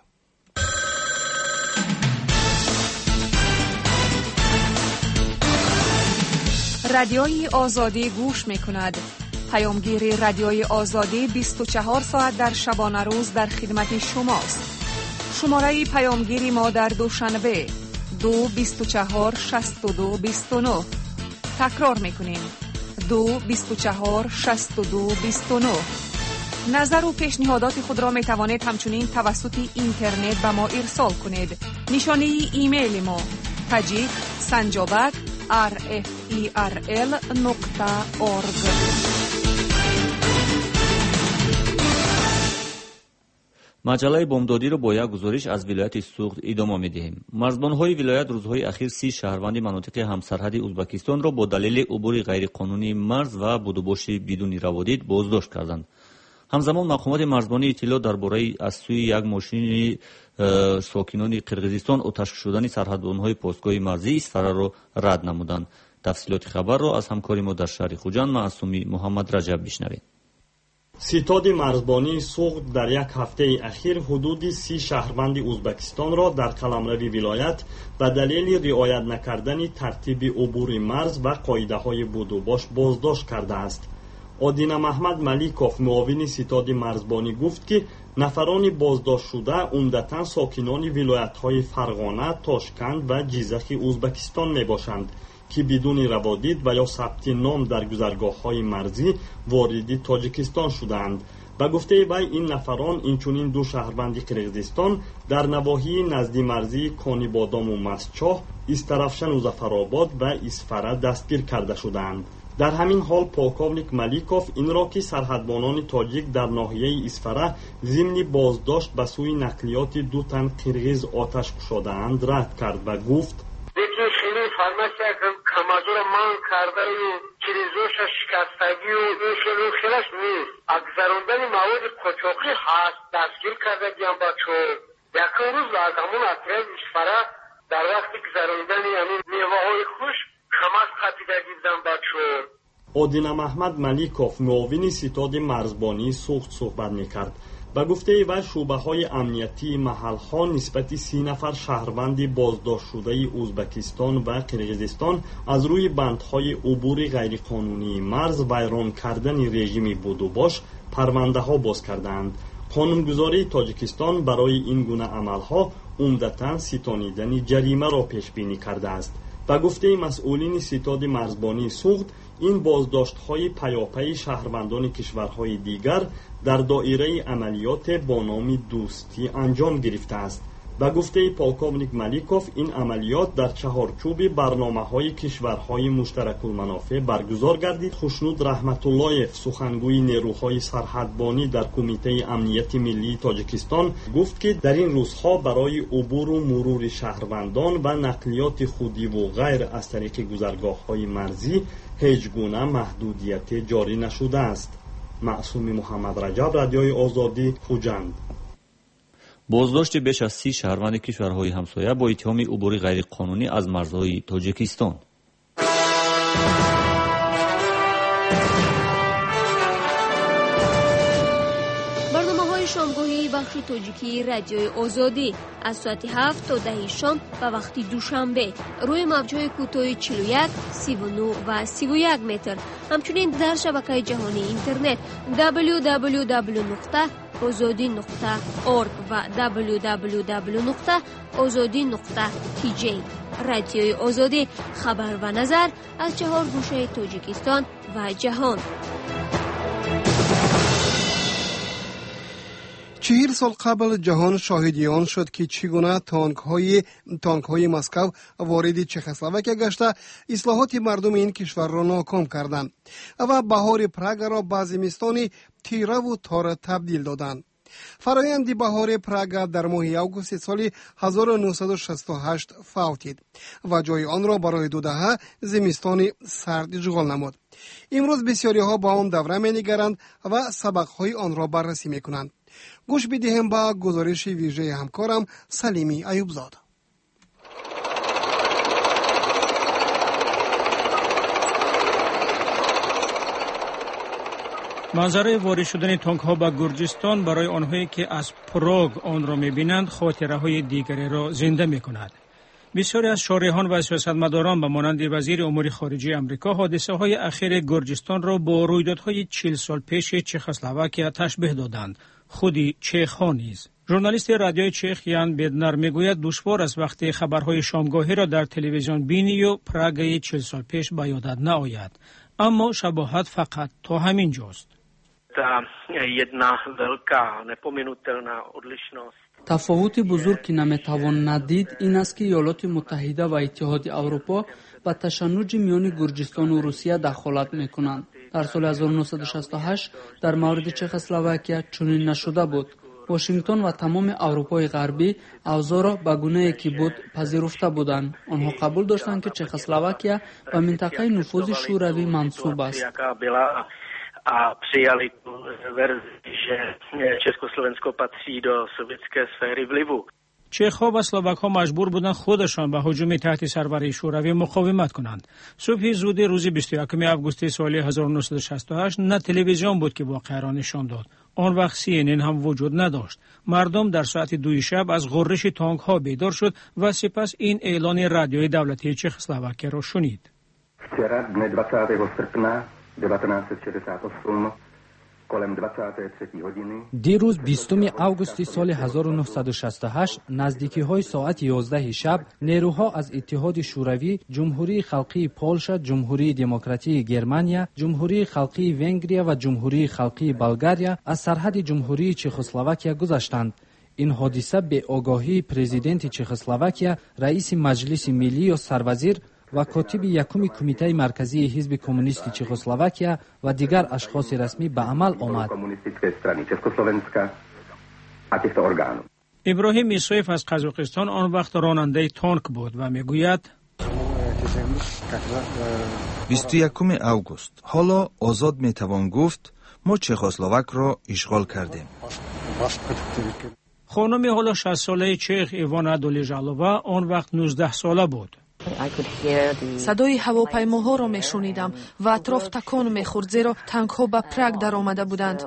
رادیوی آزادی گوش می‌کند. پیامگیر رادیوی آزادی 24 ساعت در شبانه روز در خدمت شماست. شماره پیامگیری ما در دوشنبه 224 62 29. تکرار می‌کنیم 224 62 29. نظر و پیشنهادات خود را می توانید همچنین توسط اینترنت به ما ارسال کنید. نشانه ایمیل ما tajik@rferl.org. маҷалаи бомдодиро бо як гузориш аз вилояти суғд идома медиҳем. марзбонҳои вилоят рӯзҳои ахир 30 шаҳрванди манотиқи ҳамсарҳади ӯзбекистонро бо далели убури ғайриқонунии марз ва будубоши бидуни раводид боздошт карданд. ҳамзамон мақомоти марзбонӣ иттилоъ дар бораи аз сӯи як мошини сокинони қирғизистон оташ шудани сарҳадбонҳои постгоҳи марзии Исфараро рад намуданд. тафсилоти хабарро аз ҳамкори мо дар шаҳри Хуҷанд маъсуми Муҳаммад Раҷаб бишнавед. ستاد مرزبانی سوغد در یک هفته اخیر حدود 30 شهروند ازبکستان را در قلمرو ولایت به دلیل رعایت نکردن ترتیب عبور مرز و قاعده‌های بودوباش بازداشت کرده است. آدینه محمد ملیکوف معاون ستاد مرزبانی گفت که نفران بازداشت شده عمدتاً ساکنان ولایت‌های فرغانه، تاشکند و جیزخ ازبکستان میباشند که بدون روادید و یا ثبت نام در گذرگاه‌های مرزی وارد تاجیکستان شدند. به گفته وی این نفران اینچنین دو شهروند قرقیزستان در نواحی نزد مرزی کانیبادام و مسچاه، استرافشن و ظفرآباد و اسفره دستگیر کرده شدند. در همین حال پولکوونیک ملیکوف این را که سرحدبانان تاجیک در ناحیه اسفره ضمن بازداشت به سوی نقلیات دو تن قرقیز آتش گشاده‌اند رد کرد و گفت فرمایش کمازور مان کرده و کلیزوش شکستگی و این خیلیش نیست. اگذراندن مواد قاچاقی هست. دستگیر کرده بیان بچه یک روز از همون اطراف اسفره در وقت گذراندن یعنی میوه های خوش کماز قطیده دیدن بچه. آدینه محمد ملیکوف معاون ستاد مرزبانی سوغد صحبت میکرد. به گفته وی شعبه‌های امنیتی محل‌ها نسبت 30 نفر شهروند بازداشت شده ازبکستان و قرقیزستان از روی بندهای عبور غیرقانونی مرز ویران کردن رژیم بودوباش پرونده‌ها باز کردند. قانونگذاری تاجیکستان برای این گونه عمل‌ها عمدتاً ستانیدن جریمه را پیش بینی کرده است. به گفته مسئولین ستاد مرزبانی سوغد این بازداشت‌های پیاپی شهروندان کشورهای دیگر در دایره عملیات با نام دوستی انجام گرفته است. به گفته پولکوونیک ملیکوف این عملیات در چهارچوب برنامه‌های کشورهای مشترک المنافع برگزار گردید. خوشنود رحمت اللهیف سخنگوی نیروهای سرحدبانی در کمیته امنیت ملی تاجیکستان گفت که در این روزها برای عبور و مرور شهروندان و نقلیات خودی و غیر از طریق گذرگاه‌های مرزی هیچ گونه محدودیت جاری نشده است. معصوم محمد رجب، رادیوی آزادی، خوجند. بازداشت بیش از 30 شهروند کشورهای همسایه با اتهام عبور غیرقانونی از مرزهای تاجیکستان. برنامه‌های شامگاهی بخش تاجیکی رادیوی آزادی از ساعت 7 تا 10 شام و وقت دوشنبه روی موج‌های کوتاه 41، 39 و 31 متر. همچنین در شبکه جهانی اینترنت www.azadi.org و www.azadi.tj. رادیوی آزادی، خبر و نظر از 4 گوشه تاجیکستان و جهان. 40 سال قبل جهان شاهدی آن شد که چگونه تانک های مسکو وارد چخسلواکیه گشته اصلاحات مردم این کشور را ناکام کردند و بهار پراگ را به زمستان تیره و تار تبدیل دادند. فرایند بهار پراگ در ماه اوگوست سال 1968 فوتید و جای آن را برای 2 دهه زمستان سرد اشغال نمود. امروز بسیاری ها با آن دوره می نگرند و سبق های آن را بررسی می کنند. گوش بدهیم با گزارش ویژه همکارم سلیمی ایوبزاده. منظره وارد شدن تانک ها به گرجستان برای آنهایی که از پراگ آن را می‌بینند خاطره های دیگری را زنده می‌کند. بسیاری از شارحان و سیاستمداران به مانند وزیر امور خارجه آمریکا حادثه های اخیر گرجستان را با رویدادهای 40 سال پیش چخسلواکیه تشبیه دادند. خودی چخ ها نیز. ژورنالیست رادیوی چخ یان بدنر میگوید دشوار است وقتی خبرهای شامگاهی را در تلویزیون بینی و پراگ 40 سال پیش به یادت نآید، اما شباهت فقط تا همین جاست. تفاوت بزرگ که نمیتوان ندید این است که ایالات متحده و اتحاد اروپا با تشنج میان گرجستان و روسیه دخالت میکنند. در سال 1968 در مورد چخسلواکیه چنین نشده بود. واشنگتن و تمام اروپای غربی اوضاع را به گونه‌ای که بود پذیرفته بودند. آنها قبول داشتند که چخسلواکیه به منطقه نفوذ شوروی منسوب است. A přijali tu verzi, že Československo patří do sovětské sféry vlivu. چخ‌ها و اسلواک‌ها مجبور بودند خودشان به هجوم تحت سروری شوروی مقاومت کنند. صبح زود روز 21 آگوست سال 1968 نه تلویزیون بود که واقعه را نشان داد. آن وقت CNN هم وجود نداشت. مردم در ساعت 2 شب از غرش تانک‌ها بیدار شد و سپس این اعلان رادیوی دولتی چخسلواکی را شنید. Včera dne 20. srpna 1968 kolem 23 hodiny. دیروز 20 آگوست سال 1968 نزدیکی های ساعت 11 شب نیروها از اتحاد شوروی، جمهوری خلقی پولشا، جمهوری دموکراتیک گرمانیا، جمهوری خلقی ونگریا و جمهوری خلقی بلغاریا از سرحد جمهوری چخسلواکیه گذشتند. این حادثه به آگاهی پرزیدنت چخسلواکیه، رئیس مجلس ملی و سروزیر و کاتب یکم کمیته مرکزی حزب کمونیست چخسلواکیه و دیگر اشخاص رسمی به عمل آمد. ابراهیم میسویف از قزاقستان آن وقت راننده تانک بود و میگوید 21 اوگوست حالا آزاد میتوان گفت ما چخسلواک را اشغال کردیم. خانم حالا 60 ساله چخ ایوانا دولیژالووا آن وقت 19 ساله بود. صدای هواپیماها را میشنیدم و اطراف تکان میخورد زیرا تانک ها به پراگ در آمده بودند.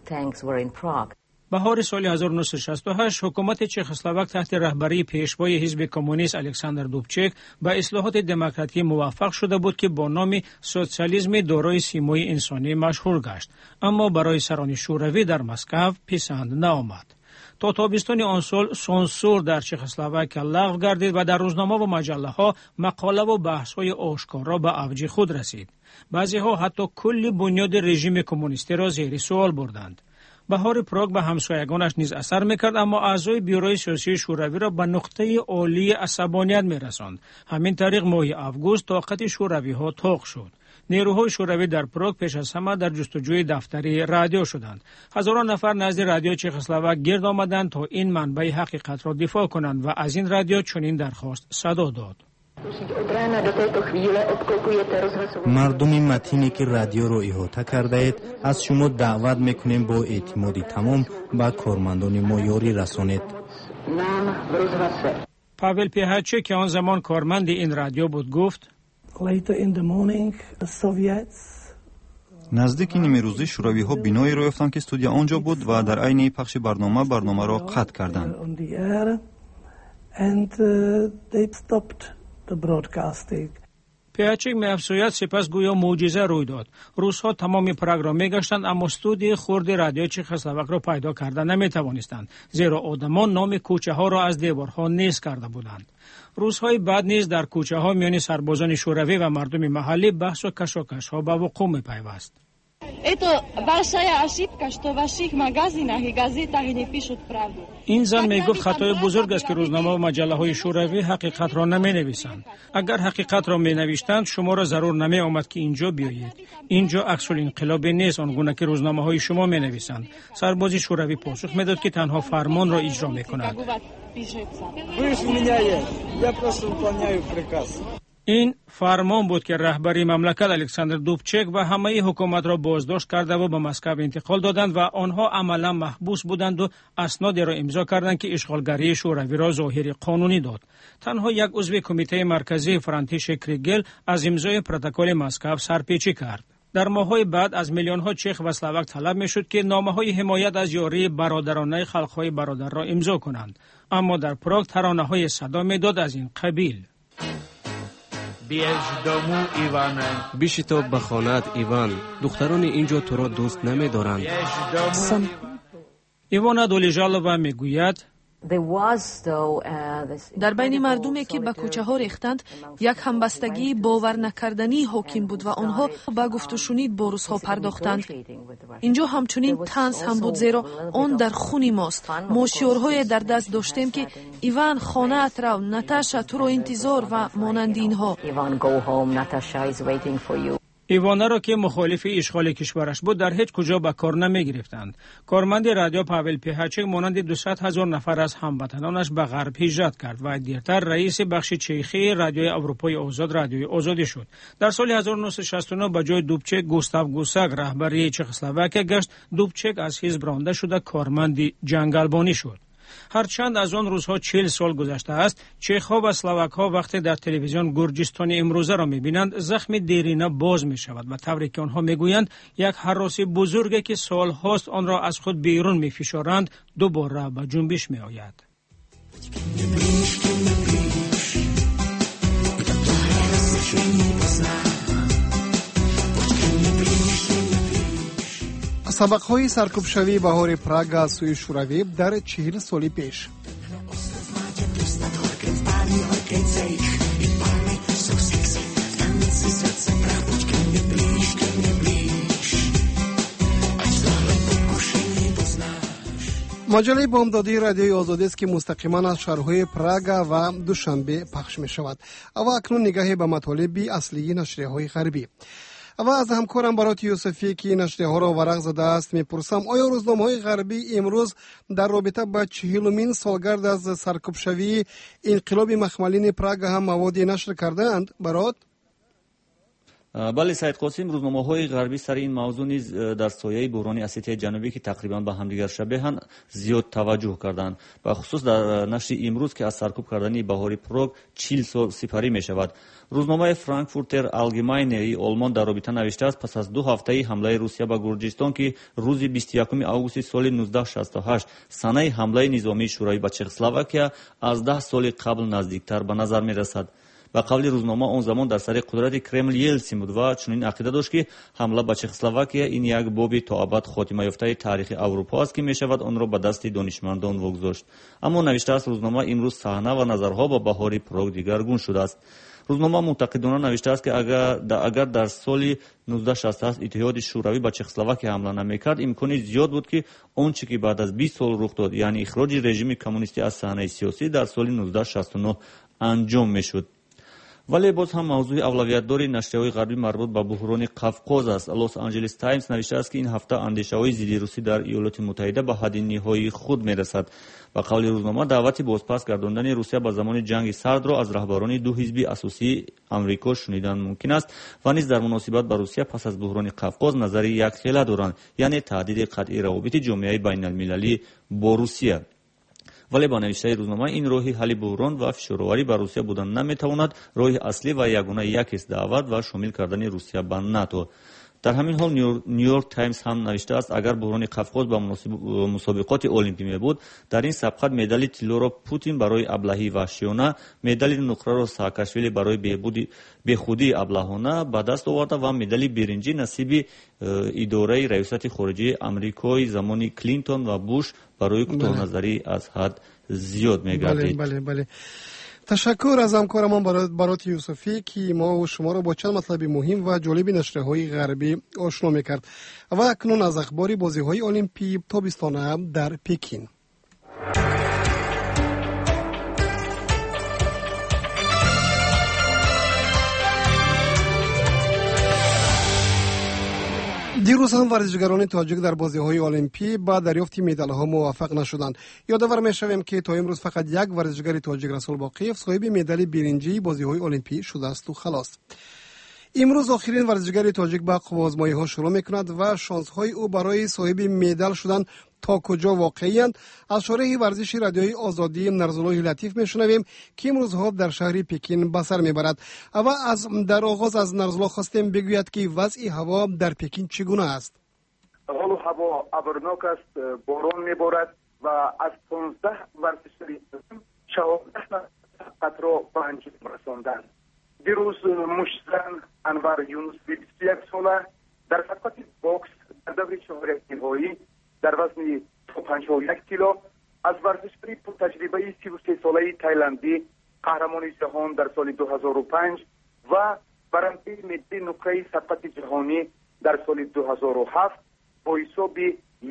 بهار سال 1968 حکومت چخسلواک تحت رهبری پیشوای حزب کمونیست الکساندر دوبچک به اصلاحات دموکراتی موفق شده بود که با نام سوسیالیسم دارای سیمای انسانی مشهور گشت، اما برای سران شوروی در مسکو پسند نآمد. تا تابستان آن سال سانسور در چخسلواکیه لغو گردید و در روزنامه و مجله ها مقاله و بحث های آشکارا به اوج خود رسید. بعضی ها حتی کل بنیاد رژیم کمونیستی را زیر سوال بردند. بهار پراگ به همسایگانش نیز اثر میکرد، اما اعضای بیوروی سیاسی شوروی را به نقطه عالی عصبانیت میرساند. همین طریق ماه اوگوست طاقت شوروی ها طاق شد. نیروهای شوروی در پراگ پیش از همه در جستجوی دفتری رادیو شدند. هزاران نفر نزد رادیو چخسلواک گرد آمدند تا این منبع حقیقت را دفاع کنند و از این رادیو چنین درخواست صدا داد: مردم متینی که رادیو رو احاطه کرده اید از شما دعوت میکنیم با اعتماد تمام به کارمندان ما یاری رسانید. پاول پیهاچه که آن زمان کارمند این رادیو بود گفت نزدیک نیمه روزی شوروی ها بینایی را یافتند که استودیو آنجا بود و در عین پخش برنامه را قطع کردند. پیاچک می‌افزاید سپس گویا معجزه روی داد. روزها تمام پروگرام می‌گشتند اما استودیوی خرد رادیو چخسلواک را پیدا کردن نمی‌توانستند، زیرا آدمان نام کوچه‌ها را از دیوارها نیز کرده بودند. روزهای بعد نیز در کوچه‌ها میان سربازان شوروی و مردم محلی بحث و کشاکش‌ها به وقوع می‌پیوست. این زن میگفت خطای بزرگ است که روزنامه و مجله‌های شوروی حقیقت را نمی‌نویسند. اگر حقیقت را می‌نوشتند شما را ضرور نمی‌آمد که اینجا بیایید. اینجا عکس الانقلاب نیست آنگونه که روزنامه‌های شما می‌نویسند. سرباز شوروی پاسخ می‌داد که تنها فرمان را اجرا می‌کند. این فرمان بود که رهبری مملکت الکساندر دوبچک و همه حکومت را بازداشت کرده و به مسکو انتقال دادند و آنها عملا محبوس بودند و اسنادی را امضا کردند که اشغالگری شوروی را ظاهر قانونی داد. تنها یک عضو کمیته مرکزی فرانتیشک کریگل از امضای پروتکل مسکو سرپیچی کرد. در ماه‌های بعد از میلیون‌ها چخ و اسلواک طلب می‌شد که نامه‌های حمایت از یاری برادرانه خلق‌های برادر را امضا کنند، اما در پراگ ترانه‌های صدا می‌داد از این قبیل: بیشتاب به خانه‌ات ایوان، دختران اینجا تو را دوست نمی‌دارند. ایوانا دولیژالووا میگوید در بین مردمی که به کوچه ها ریختند یک همبستگی باور نکردنی حاکم بود و آنها به گفت و شنید با روزها پرداختند. اینجا همچنین طنز هم بود، زیرا آن در خون ماست. ما شعارهای در دست داشتیم که ایوان خانه ات رو، ناتاشا تو رو انتظار و مانند اینها. ایوانه را که مخالف اشغال کشورش بود در هیچ کجا به کار نمی گرفتند. کارمند رادیو پاول پیهاچک مانند 200,000 نفر از هموطنانش به غرب هجرت کرد و دیرتر رئیس بخش چیخی رادیوی اروپای آزاد رادیوی آزادی شد. در سال 1969 به جای دوبچک گوستاو گوساک رهبری چخسلواکیه گشت. دوبچک از حزب رانده شده کارمند جنگلبانی شد. هرچند از آن روزها 40 سال گذشته است، چخ‌ها و اسلواک‌ها وقتی در تلویزیون گرجستان امروزه را می‌بینند زخم دیرینه باز می‌شود و طوری که آنها می‌گویند یک هراس بزرگی که سال‌هاست آن را از خود بیرون می‌فشارند دوباره به جنبش می‌آید. سبق‌های سرکوب‌شوی بهار پراگ از سوی شوروی در 40 سال پیش. مجله بامدادی رادیوی آزادی است که مستقیما از شهرهای پراگ و دوشنبه پخش می شود. و اکنون نگاهی به مطالب اصلی نشریه‌های غربی. و از همکارم برات یوسفی که نشریه ها را ورق زده است میپرسم آیا روزنامه‌های غربی امروز در رابطه با 40مین سالگرد از سرکوب‌شوی انقلاب مخملین پراگ هم موادی نشر کردند برات؟ بله سید قاسم، روزنامه‌های غربی سر این موضوع نیز در سایه بحران اسیای جنوبی که تقریبا به همدیگر شبیه‌اند زیاد توجه کردند و خصوص در نشر امروز که از سرکوب کردن بهار پراگ 40 سال سپری می‌شود. روزنامه فرانکفورتر آلگماینه آلمان در رابطه نوشته است پس از 2 هفته حمله روسیه به گرجستان که روز 21 آگوست سال 1968 سنه حمله نظامی شوروی به چخسلواکیه از 10 سال قبل نزدیکتر به نظر می‌رسد. به قول روزنامه آن زمان در سر قدرت کرمل یلتسین بود و چنین عقیده داشت که حمله به چخسلواکیه این یک باب تا ابد خاتمه یافته تاریخ اروپا است که میشود آن را به دست دانشمندان واگذاشت. اما نوشته است روزنامه امروز صحنه و نظرها با بهار پراگ دیگرگون شده است. روزنامه معتقدانه نوشته است که اگر در سال 1968 اتحاد شوروی به چخسلواکیه حمله نمیکرد امکانی زیاد بود که آنچه که بعد از 20 سال رخ داد یعنی اخراج رژیم کمونیستی از صحنه سیاسی در سال 1969 انجام میشد. ولی باز هم موضوع اولویت‌داری نشریه‌های غربی مربوط به بحران قفقاز است. لس آنجلس تایمز نوشته است که این هفته اندیشه‌های ضد روسی در ایالات متحده به حد نهایی خود می‌رسد. با قول روزنامه دعوت بازپس گرداندن روسیه به زمان جنگ سرد را از رهبران دو حزب اساسی آمریکا شنیدن ممکن است و نیز در مناسبت با روسیه پس از بحران قفقاز نظری یک خیله دارند، یعنی تهدید قطعی روابط جامعه بین‌المللی با روسیه. ولی با نوشته روزنامه این راهی حل بحران و فشارآوری بر روسیه بودن نمیتواند، راه اصلی و یگانه یک است دعوت و شامل کردن روسیه به ناتو. در همین حال نیویورک تایمز هم نوشته است اگر بحران قفقاز با مسابقات المپی می بود، در این سبقت مدال طلا را پوتین برای ابلهی وحشیانه، مدال نقره را ساکاشویلی برای بیخودی ابلهانه به دست آورده و مدال برنجی نصیب اداره ریاست خارجه آمریکای زمان کلینتون و بوش برای کوتاه نظری از حد زیاد می گردید. بله. تشکر از همکارمان برات یوسفی که ما و شما را با چند مطلب مهم و جالب نشریه‌های غربی آشنا می‌کرد. و اکنون از اخبار بازی‌های المپی تابستانه در پکین. دیروز هم ورزشگران تاجیک در بازی‌های المپی با دریافت مدال‌ها موفق نشدند. یادآور می‌شویم که تا امروز فقط یک ورزشگر تاجیک رسول باقیف صاحب مدال برنجی بازی‌های المپی شده است و خلاص. امروز آخرین ورزشگر تاجیک با آزمایش‌ها شروع می‌کند و شانس‌های او برای صاحب مدال شدن تا کجا واقعی‌اند. از شارح ورزش رادیوی آزادی نرزالله لطیف می‌شنویم که امروزها در شهر پکین به سر می‌برد. و در آغاز از نرزالله خواستیم بگوید که وضع هوا در پکین چگونه است. حال هوا ابرناک است، باران می‌بارد و از 15 ورزشگری 14 سبقت را به انجام رساندند. دیروز مشتزن انور یونس 21 ساله در سبقت باکس در دور چهارک نهایی در وزن 51 کیلو از ورزشگری پرتجربه 33 ساله تایلندی قهرمان جهان در سال 2005 و برنده مدال نقره سبقت جهانی در سال 2007 با حساب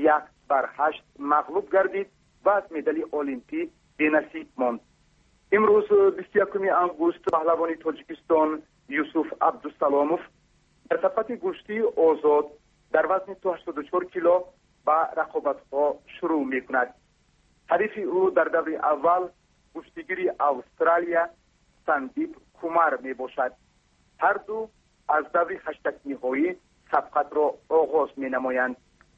1-8 مغلوب گردید و از مدال المپی بی‌نصیب ماند. امروز 21 آگوست پهلوان تاجیکستان یوسف عبدالسلاموف در سبقت گشتی آزاد در وزن 84 کیلو با رقابت‌ها شروع می‌کند. حریف او در دور اول گشتیگیر استرالیا سندیپ کومار میباشد. هر دو از دور هشتگ نهایی سبقت را آغاز می‌نمایند.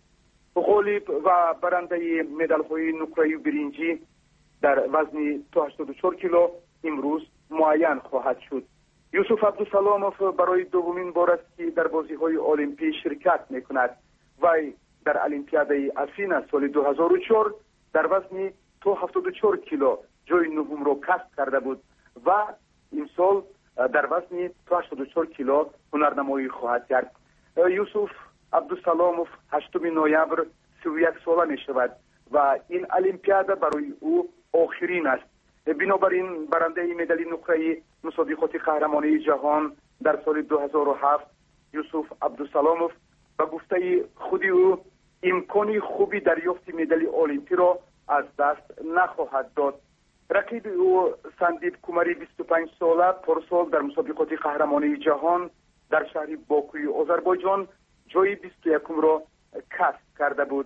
غالب و برنده مدال‌های نقره برنجی در وزن 84 کیلو امروز معین خواهد شد. یوسف عبدالسلاموف برای دومین بار است که در بازی‌های المپی شرکت می‌کند. وی در المپیادای افین سال 2004 در وزن 74 کیلو جای نهم را کسب کرده بود و این سال در وزن 84 کیلو هنرنمایی خواهد کرد. یوسف عبدالسلاموف 8 نوامبر 31 ساله می شود و این المپیادا برای او آخرین است. بنابراین برنده مدال نقره مسابقات قهرمانی جهان در سال 2007 یوسف عبدالسلاموف به گفته خود او امکانی خوبی دریافت مدال المپی را از دست نخواهد داد. رقیب او سندیپ کوماری 25 ساله پارسال در مسابقات قهرمانی جهان در شهر باکوی آذربایجان جای 21 را کسب کرده بود.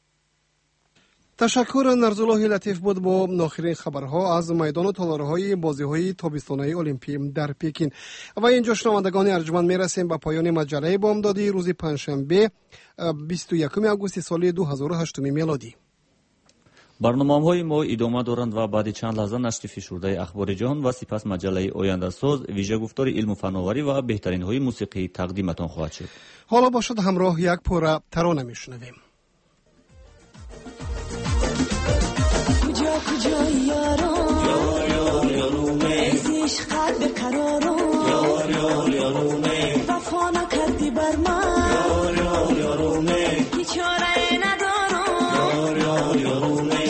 تشکر نرزالله لطیف بود با آخرین خبرها از میدان و تالارهای بازی‌های تابستانی المپی در پکین. و اینجا شنوندگان ارجمند میرسیم به پایان مجله بامدادی روز پنجشنبه 21 آگوست سال 2008 میلادی. برنامه‌های ما ادامه دارند و بعد چند لحظه نشر فشرده اخبار جهان و سپس مجله آینده ساز ویژه گفتار علم و فناوری و بهترین های موسیقی تقدیمتان خواهد شد. حالا باشد همراه یک پاره ترانه میشنویم. کجا یاران یار یار یارومه عشق قلب قرارم یار یار یارومه وفا نکردی بر من یار یار یارومه هیچ چاره ندارم یار یار یارومه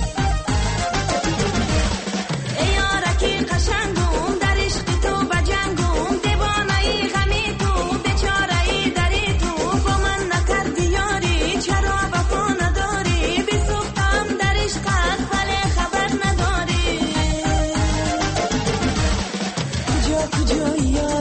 ای یارکی قشنگم در عشق تو بجنگم دیوانه‌ای غمی تو بیچاره‌ای دری تو با من نکردی یاری چرا وفا نداری بی‌سوختم در عشقت کجایی